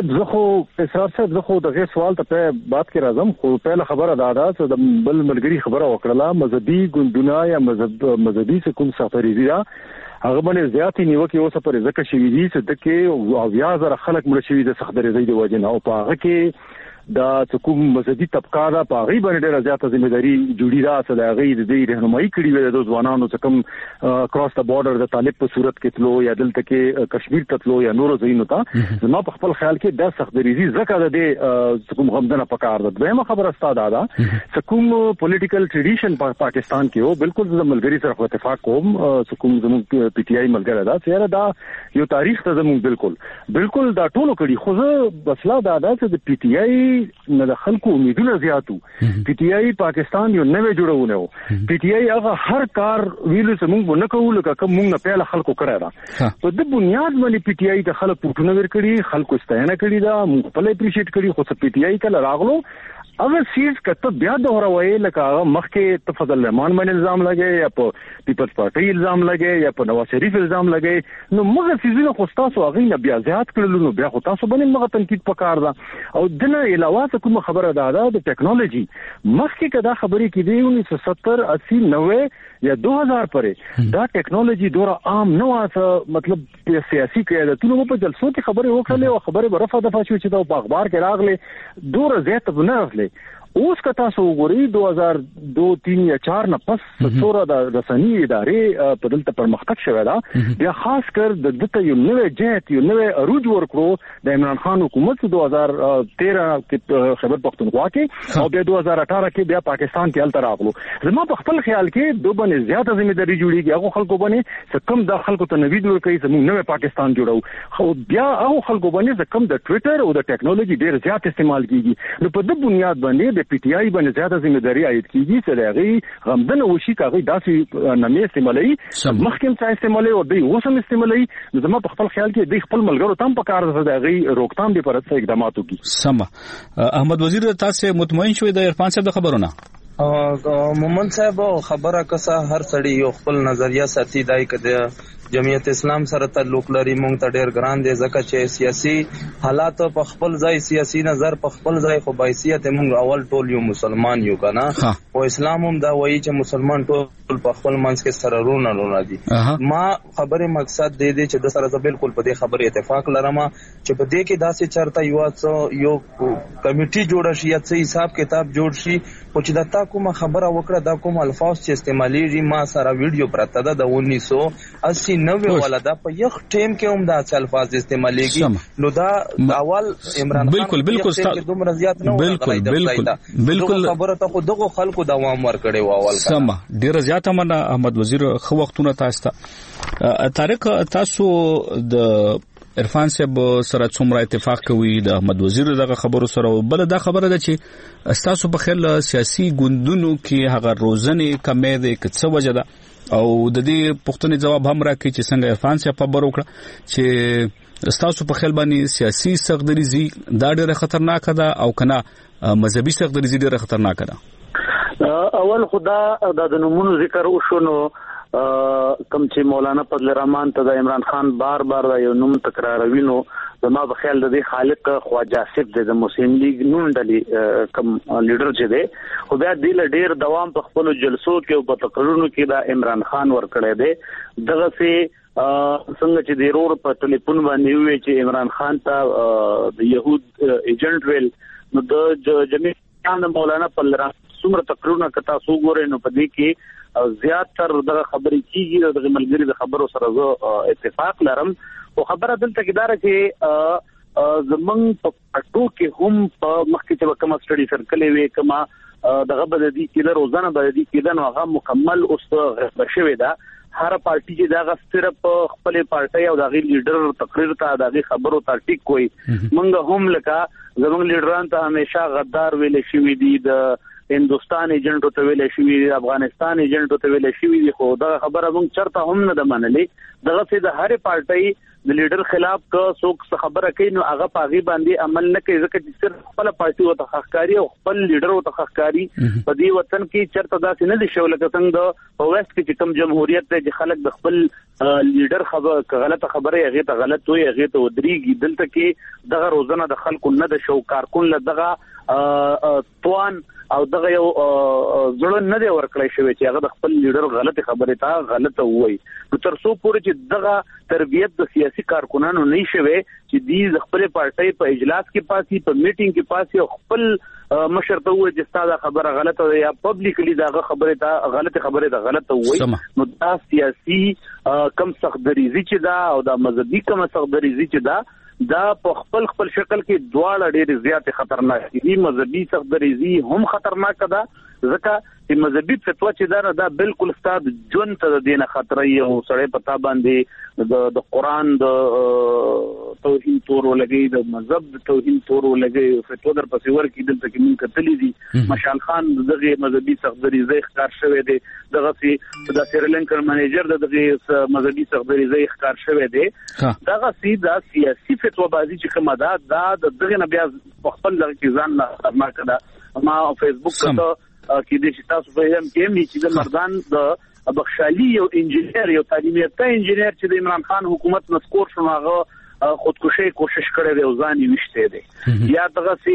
[SPEAKER 3] اسرار صاحب زه خو دغه سوال ته په بات کې راځم. خو په خبره ده چې د بل ملګری خبره وکړه مذهبي ګوندونه یا مذهبي کوم سفرېږي دا هغه باندې زیاتې نیوکه اوسه پر ځکه شوی دي چې دغه او بیا زره خلک مړ شوی د سختري د وجنه او په هغه کې دا کوم مذهبي طبقه دا په غي باندې ډیره زیاته ځمېداري جوړی دا چې دا غي د رهنمایي کړي وي د ځوانانو چې کوم کراس د بارډر د طالب په صورت کې تلو یا دلته کې کشمیر ته تلو یا نورو ځایونو ته نو په خپل خیال کې د سختريزي زکه د کوم غمدنه پکار ده. دویمه خبره ستاده ده چې کوم پولیټیکل ټریډیشن پاکستان کې او بالکل د ملګری سره اتفاق کوم کوم زموږ پی ټی آی ملګری دا چې دا یو تاریخ ته زموږ بالکل دا ټولو کړي خو زه بسلا دا چې د پی ټی آی نه د خلکو امیدونه زیاتو. پی ټی آی پاکستان یو نوې جوړونه و. پی ټی آی هغه هر کار ویلو چې موږ نه کوو لکه کوم موږ نه پیله خلکو کړی دا په د بنیاد باندې پی ټی آی ته خلک پټونه ورکړي خلکو ستاینه کړي دا موږ په اپریشیټ کړي خو څه پی ټی آی کله راغلو اگر سیز کته بیا دوهروي لکه هغه مخکې تفضل الرحمن باندې الزام لګي یا په پیپلز پارټي الزام لګي یا په نواز شریف الزام لګي نو موږ سیزونه خو تاسو هغه نه بیا زیات کړلو نو بیا خو تاسو باندې موږ تنقید پکار ده. او دنه علاوه کوم خبره ده د ټیکنالوژي مخکې کدا خبرې کې دی 1970 80 90 یا 2000 پرې دا ټیکنالوژي ډوره عام نه واسه مطلب سیاسي قیادتونو په جلسو کې خبرې وکړلې او خبرې برفه دفعه شو چې دا په اخبار کې راغله ډوره زیات نه راغله. اوس که تاسو وګورئ 2002 3 یا 4 نه پس څوره د رسنۍ ادارې په دلته پرمختګ شوه دا بیا خاص کر د دته یو نوې جهت یو نوې عروج ورکړو د عمران خان حکومت 2013 کې خیبر پختونخوا کې او بیا 2018 کې بیا پاکستان کې الته راغلو. زما په خپل خیال کې دوه باندې زیاته ځمېداري جوړیږي هغه خلکو باندې کم د خلکو ته نوید ورکړي زموږ نوې پاکستان جوړو خو بیا هغه خلکو باندې کم د ټوئیټر او د ټیکنالوژي ډیر زیات استعمال کیږي. نو په دې بنیاد باندې پی ټی آی باندې زیاته ځمېداري عاید کیږي چې هغه غمدنه وشي کاغي داسې نامې استعمالي مخکې څه استعمالي او دوی اوسم استعمالي. زما په خپل خیال کې د خپل ملګرو تام په کار ده هغه روکتام دی پر څه اقدامات وکړي.
[SPEAKER 16] سم احمد وزیر تاسو مطمئن شوي د عرفان صاحب د خبرونه؟
[SPEAKER 8] مومن صاحب خبره کسه هر سړی یو خپل نظریه ساتي دای کده جمعیت اسلام سره تعلق لري مونږ ته ډیر ګران دي ځکه چې سیاسي حالات په خپل ځای سیاسي نظر په خپل ځای خو بایسیت مونږ اول ټول یو مسلمان یو کنه او اسلام هم دا وایي چې مسلمان ټول په خپل منځ کې سره رونه دي. ما خبره مقصد دی چې د سره بالکل په دې خبره اتفاق لرم چې په دې کې داسې چرته یو کمیټي جوړ شي یا څه حساب کتاب جوړ شي او چې دا تا کومه خبره وکړه دا کوم الفاظ چې استعمالېږي ما سره ویډیو پراته ده د 1980 والا دا په یو ټیم کې هم دا الفاظ استعمالېږي نو دا اول عمران خان
[SPEAKER 16] بالکل
[SPEAKER 8] دومره زیات نه
[SPEAKER 16] بالکل
[SPEAKER 8] خبره ته خو دغه خلکو دوام ورکړي و اول
[SPEAKER 16] سم ډیر زیات منه احمد وزیر خو وختونه تاسو ته طارق تاسو د عرفان صاحب سره څومره اتفاق کوي د احمد وزیر دغه خبرو سره بل دا خبره ده چې تاسو په خل سیاسي ګوندونو کې هغه روزنه کمې ده که څه وجه ده او د دې پوښتنې جواب هم راکړي چې څنګه عرفان صاحب خبر وکړه چې تاسو په خل باندې سیاسي سغدریزي دا ډیره خطرناک ده او کنه مذهبي سغدریزي ډیره خطرناک ده.
[SPEAKER 6] اول خدا د نمونو ذکر وشونو کم چې مولانا فضل الرحمن ته د عمران خان بار دا یو نوم تکراروي نو زما په خیال د دې خالق خواجه آصف د مسلم لیگ نون ډلې کم لیډر چې دی خو بیا د ډیر دوام په خپل جلسو کې او په تقریرونو کې د عمران خان ور کړی دی دغه سي څنګه چې د رور په ټلیفون باندې وی چې عمران خان ته د يهود ایجنټ ویل نو د جمعیت مولانا فضل الرحمن څومره تقریرونه کتا سو ګورې نو په دې کې زیات تر دغه خبرې کیږي د ملګری د خبرو سره زه اتفاق لرم او خبره دلته کې دار چې زمنګ په پټو کې هم په مخکې چې کومه سټډي سرکلې وي کومه دغه بددي کې روزانه بددي کې دا هغه مکمل اوس بشوي دا هر پارټي چې دا صرف خپل پارټي او دغه لیډر تقریر ته دغه خبرو ته ټیک کوي منګه هم لکه زمنګ لیډران ته همیشه غدار ویل شي دي د هندستان ایجنټ ته ویل شي دي افغانستان ایجنټ ته ویل شي دي خو دا خبره موږ چرته هم نه د منلې دغه څه د هر پارټي د لیډر خلاف که څوک خبره کوي نو هغه پاغي باندې عمل نه کوي ځکه چې صرف خپل پارټي او تخکاری او خپل لیډر او تخکاری په دې وطن کې چرته داسې نه دي شو لکه څنګه په وست کې چې کوم جمهوریت ته چې خلک د خپل لیډر خبره غلطه خبره هغه ته غلط وي هغه ته ودرېږي دلته کې دغه روزنه د خلکو نه د شو کارکون له دغه توان او دغه یو ځړن نه دی ورکړی شوی چې هغه د خپل لیډر غلطه خبره ته غلطه وایي نو تر څو پورې چې دغه تربیت د سیاسي کارکونانو نه شوي چې د خپل پارټي په اجلاس کې پاسي په میټینګ کې پاسي او خپل مشر ته وایي چې ستاسو خبره غلطه ده یا پبلکلی دغه خبره ته غلطه خبره ده غلطه وایي نو دا سیاسي کم سختدریزي چې دا او دا مذهبي کم سختدریزي چې دا په خپل شکل کې دواړه ډېر زیات خطرناک دي مذهبي سختدریزي هم خطرناک ده ځکه چې مذهبي فتوا چې دا بالکل ستاد جون ته د دینه خطر یو سړی پتا باندې د قران د توهین تور ولګي د مذهب د توهین تور ولګي فتوا در پسې ورکی دلته کې مونږ کتلې دي مشال خان دغه مذهبي سختدریزي ښکار شوی دی دغه سي د سریلانکا منیجر دغه مذهبي سختدریزي ښکار شوی دی دغه سي د سیاسي فتوا بازی چې کومه دا دغه نه بیا خپل لږ کې ځان نه ما کړه ما فیسبوک ته کې د تاسو په هم کې چې د مردان د بخشالي یو انجینیر یو تعلیم یافته انجینیر چې د عمران خان حکومت مسکور شوغه خودکشي کوشش کړی دی او ځان یې وشته دی یا دغه سي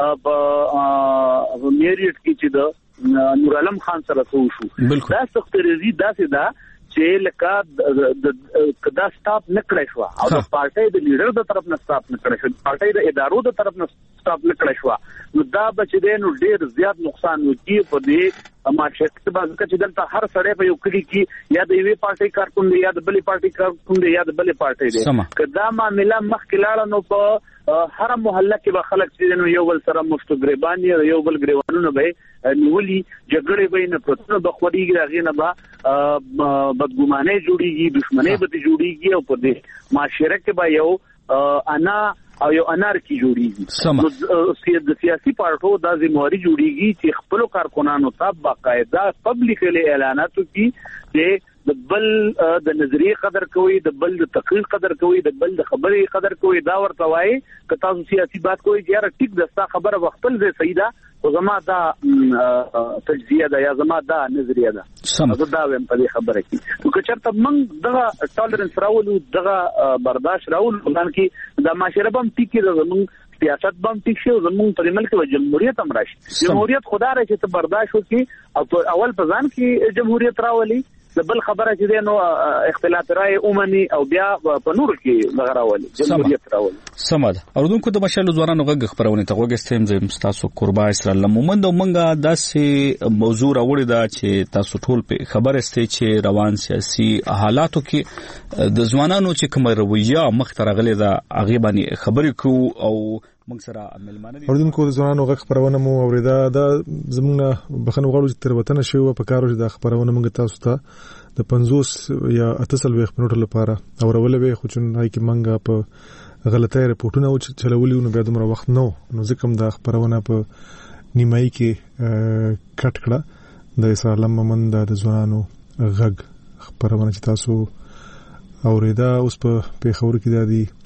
[SPEAKER 6] په میریټ کې چې د نور علم خان سره شو دا سختريزي داسې دا چې لکه کدا سټاپ نکړای شو او د پارټي د لیډر د طرف نه سټاپ نکړای شو پارټي د ادارو د طرف نه سټاپ نکړای شو نو دا بچ دې نو ډیر زیات نقصان وکړي په دې معاشره کې بعض چې دلته هر سړی په یو کلی کې یا د یوې پارټي کارکون دی یا د بلې پارټي کارکون دی یا د بلې پارټي دی کدا معاملې مخکې لاړه نو په هر محله کې به خلک چې نو یو بل سره مشتګریبان یو بل ګریوانونه به نیولي جګړې به نه پرته به خوريږي هغه نه به بدګمانه جوړيږي دښمنۍ به جوړيږي او په دې معاشره کې به یو انا او یو انارکی جوړیږي د سیاسي پارټو د ذمہواری جوړیږي چې خپل کارکونانو ته باقاعده پبلکلی اعلاناتو کې چې د بل د نظریه قدر کوي د بل د تقریر قدر کوي د بل د خبرې قدر کوي دا ورته وایي که تاسو سیاسي بات کوي چې یاره ټیک دستا خبره وختل زه صحیح ده او زما دا تجزیه ده یا زما دا نظریه ده زه دا ویم په دې خبره کې نو که چېرته موږ دغه ټالرنس راولو دغه برداشت راولو ځان کې د معاشره به هم ټیک کېږي زموږ سیاست باندې ټیک شي زموږ په ملک کې جمهوریت هم راشي. جمهوریت خدا را چې ته برداشت وکړي او اول په ځان کې جمهوریت راولي د بل خبره چې نو اختلاف رائے اومني او بیا په نور کې لغراولي جمهوریت راولي.
[SPEAKER 16] سمد اوردونکو د مشال ځوانانو غږ خبرونه ته وګستم زم تاسو قربا اسرائیل مومند او منګه داسې موضوع راوړی دا چې تاسو ټول په خبر استئ چې روان سیاسي حالاتو کې د ځوانانو چې کوم رویه مخترغلې دا هغه باندې خبرې کو او موږ سره عملمانه دي.
[SPEAKER 1] اوردونکو د ځوانانو غږ خبرونه مو اوریدا دا زموږ بخنه غواړو چې تر وطن شو په کارو چې د خبرونه موږ تاسو ته د 50 یا 80 منټو لپاره اورول به خو چون هاي کې منګه په غلطه رپورټونه او چلولي نو بیا دومره وخت نو ځکه هم د خبرونه په نیمای کې کټ کړه د اسلام مومند د ځوانانو غږ خبرونه چې تاسو اوریدا اوس په خبرو کې د دې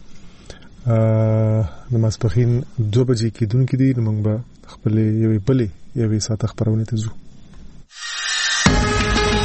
[SPEAKER 1] د ماسپخین 2 بجې کې دونکو دي موږ به خپل یوې بلې ساعت خبرونه ته ځو.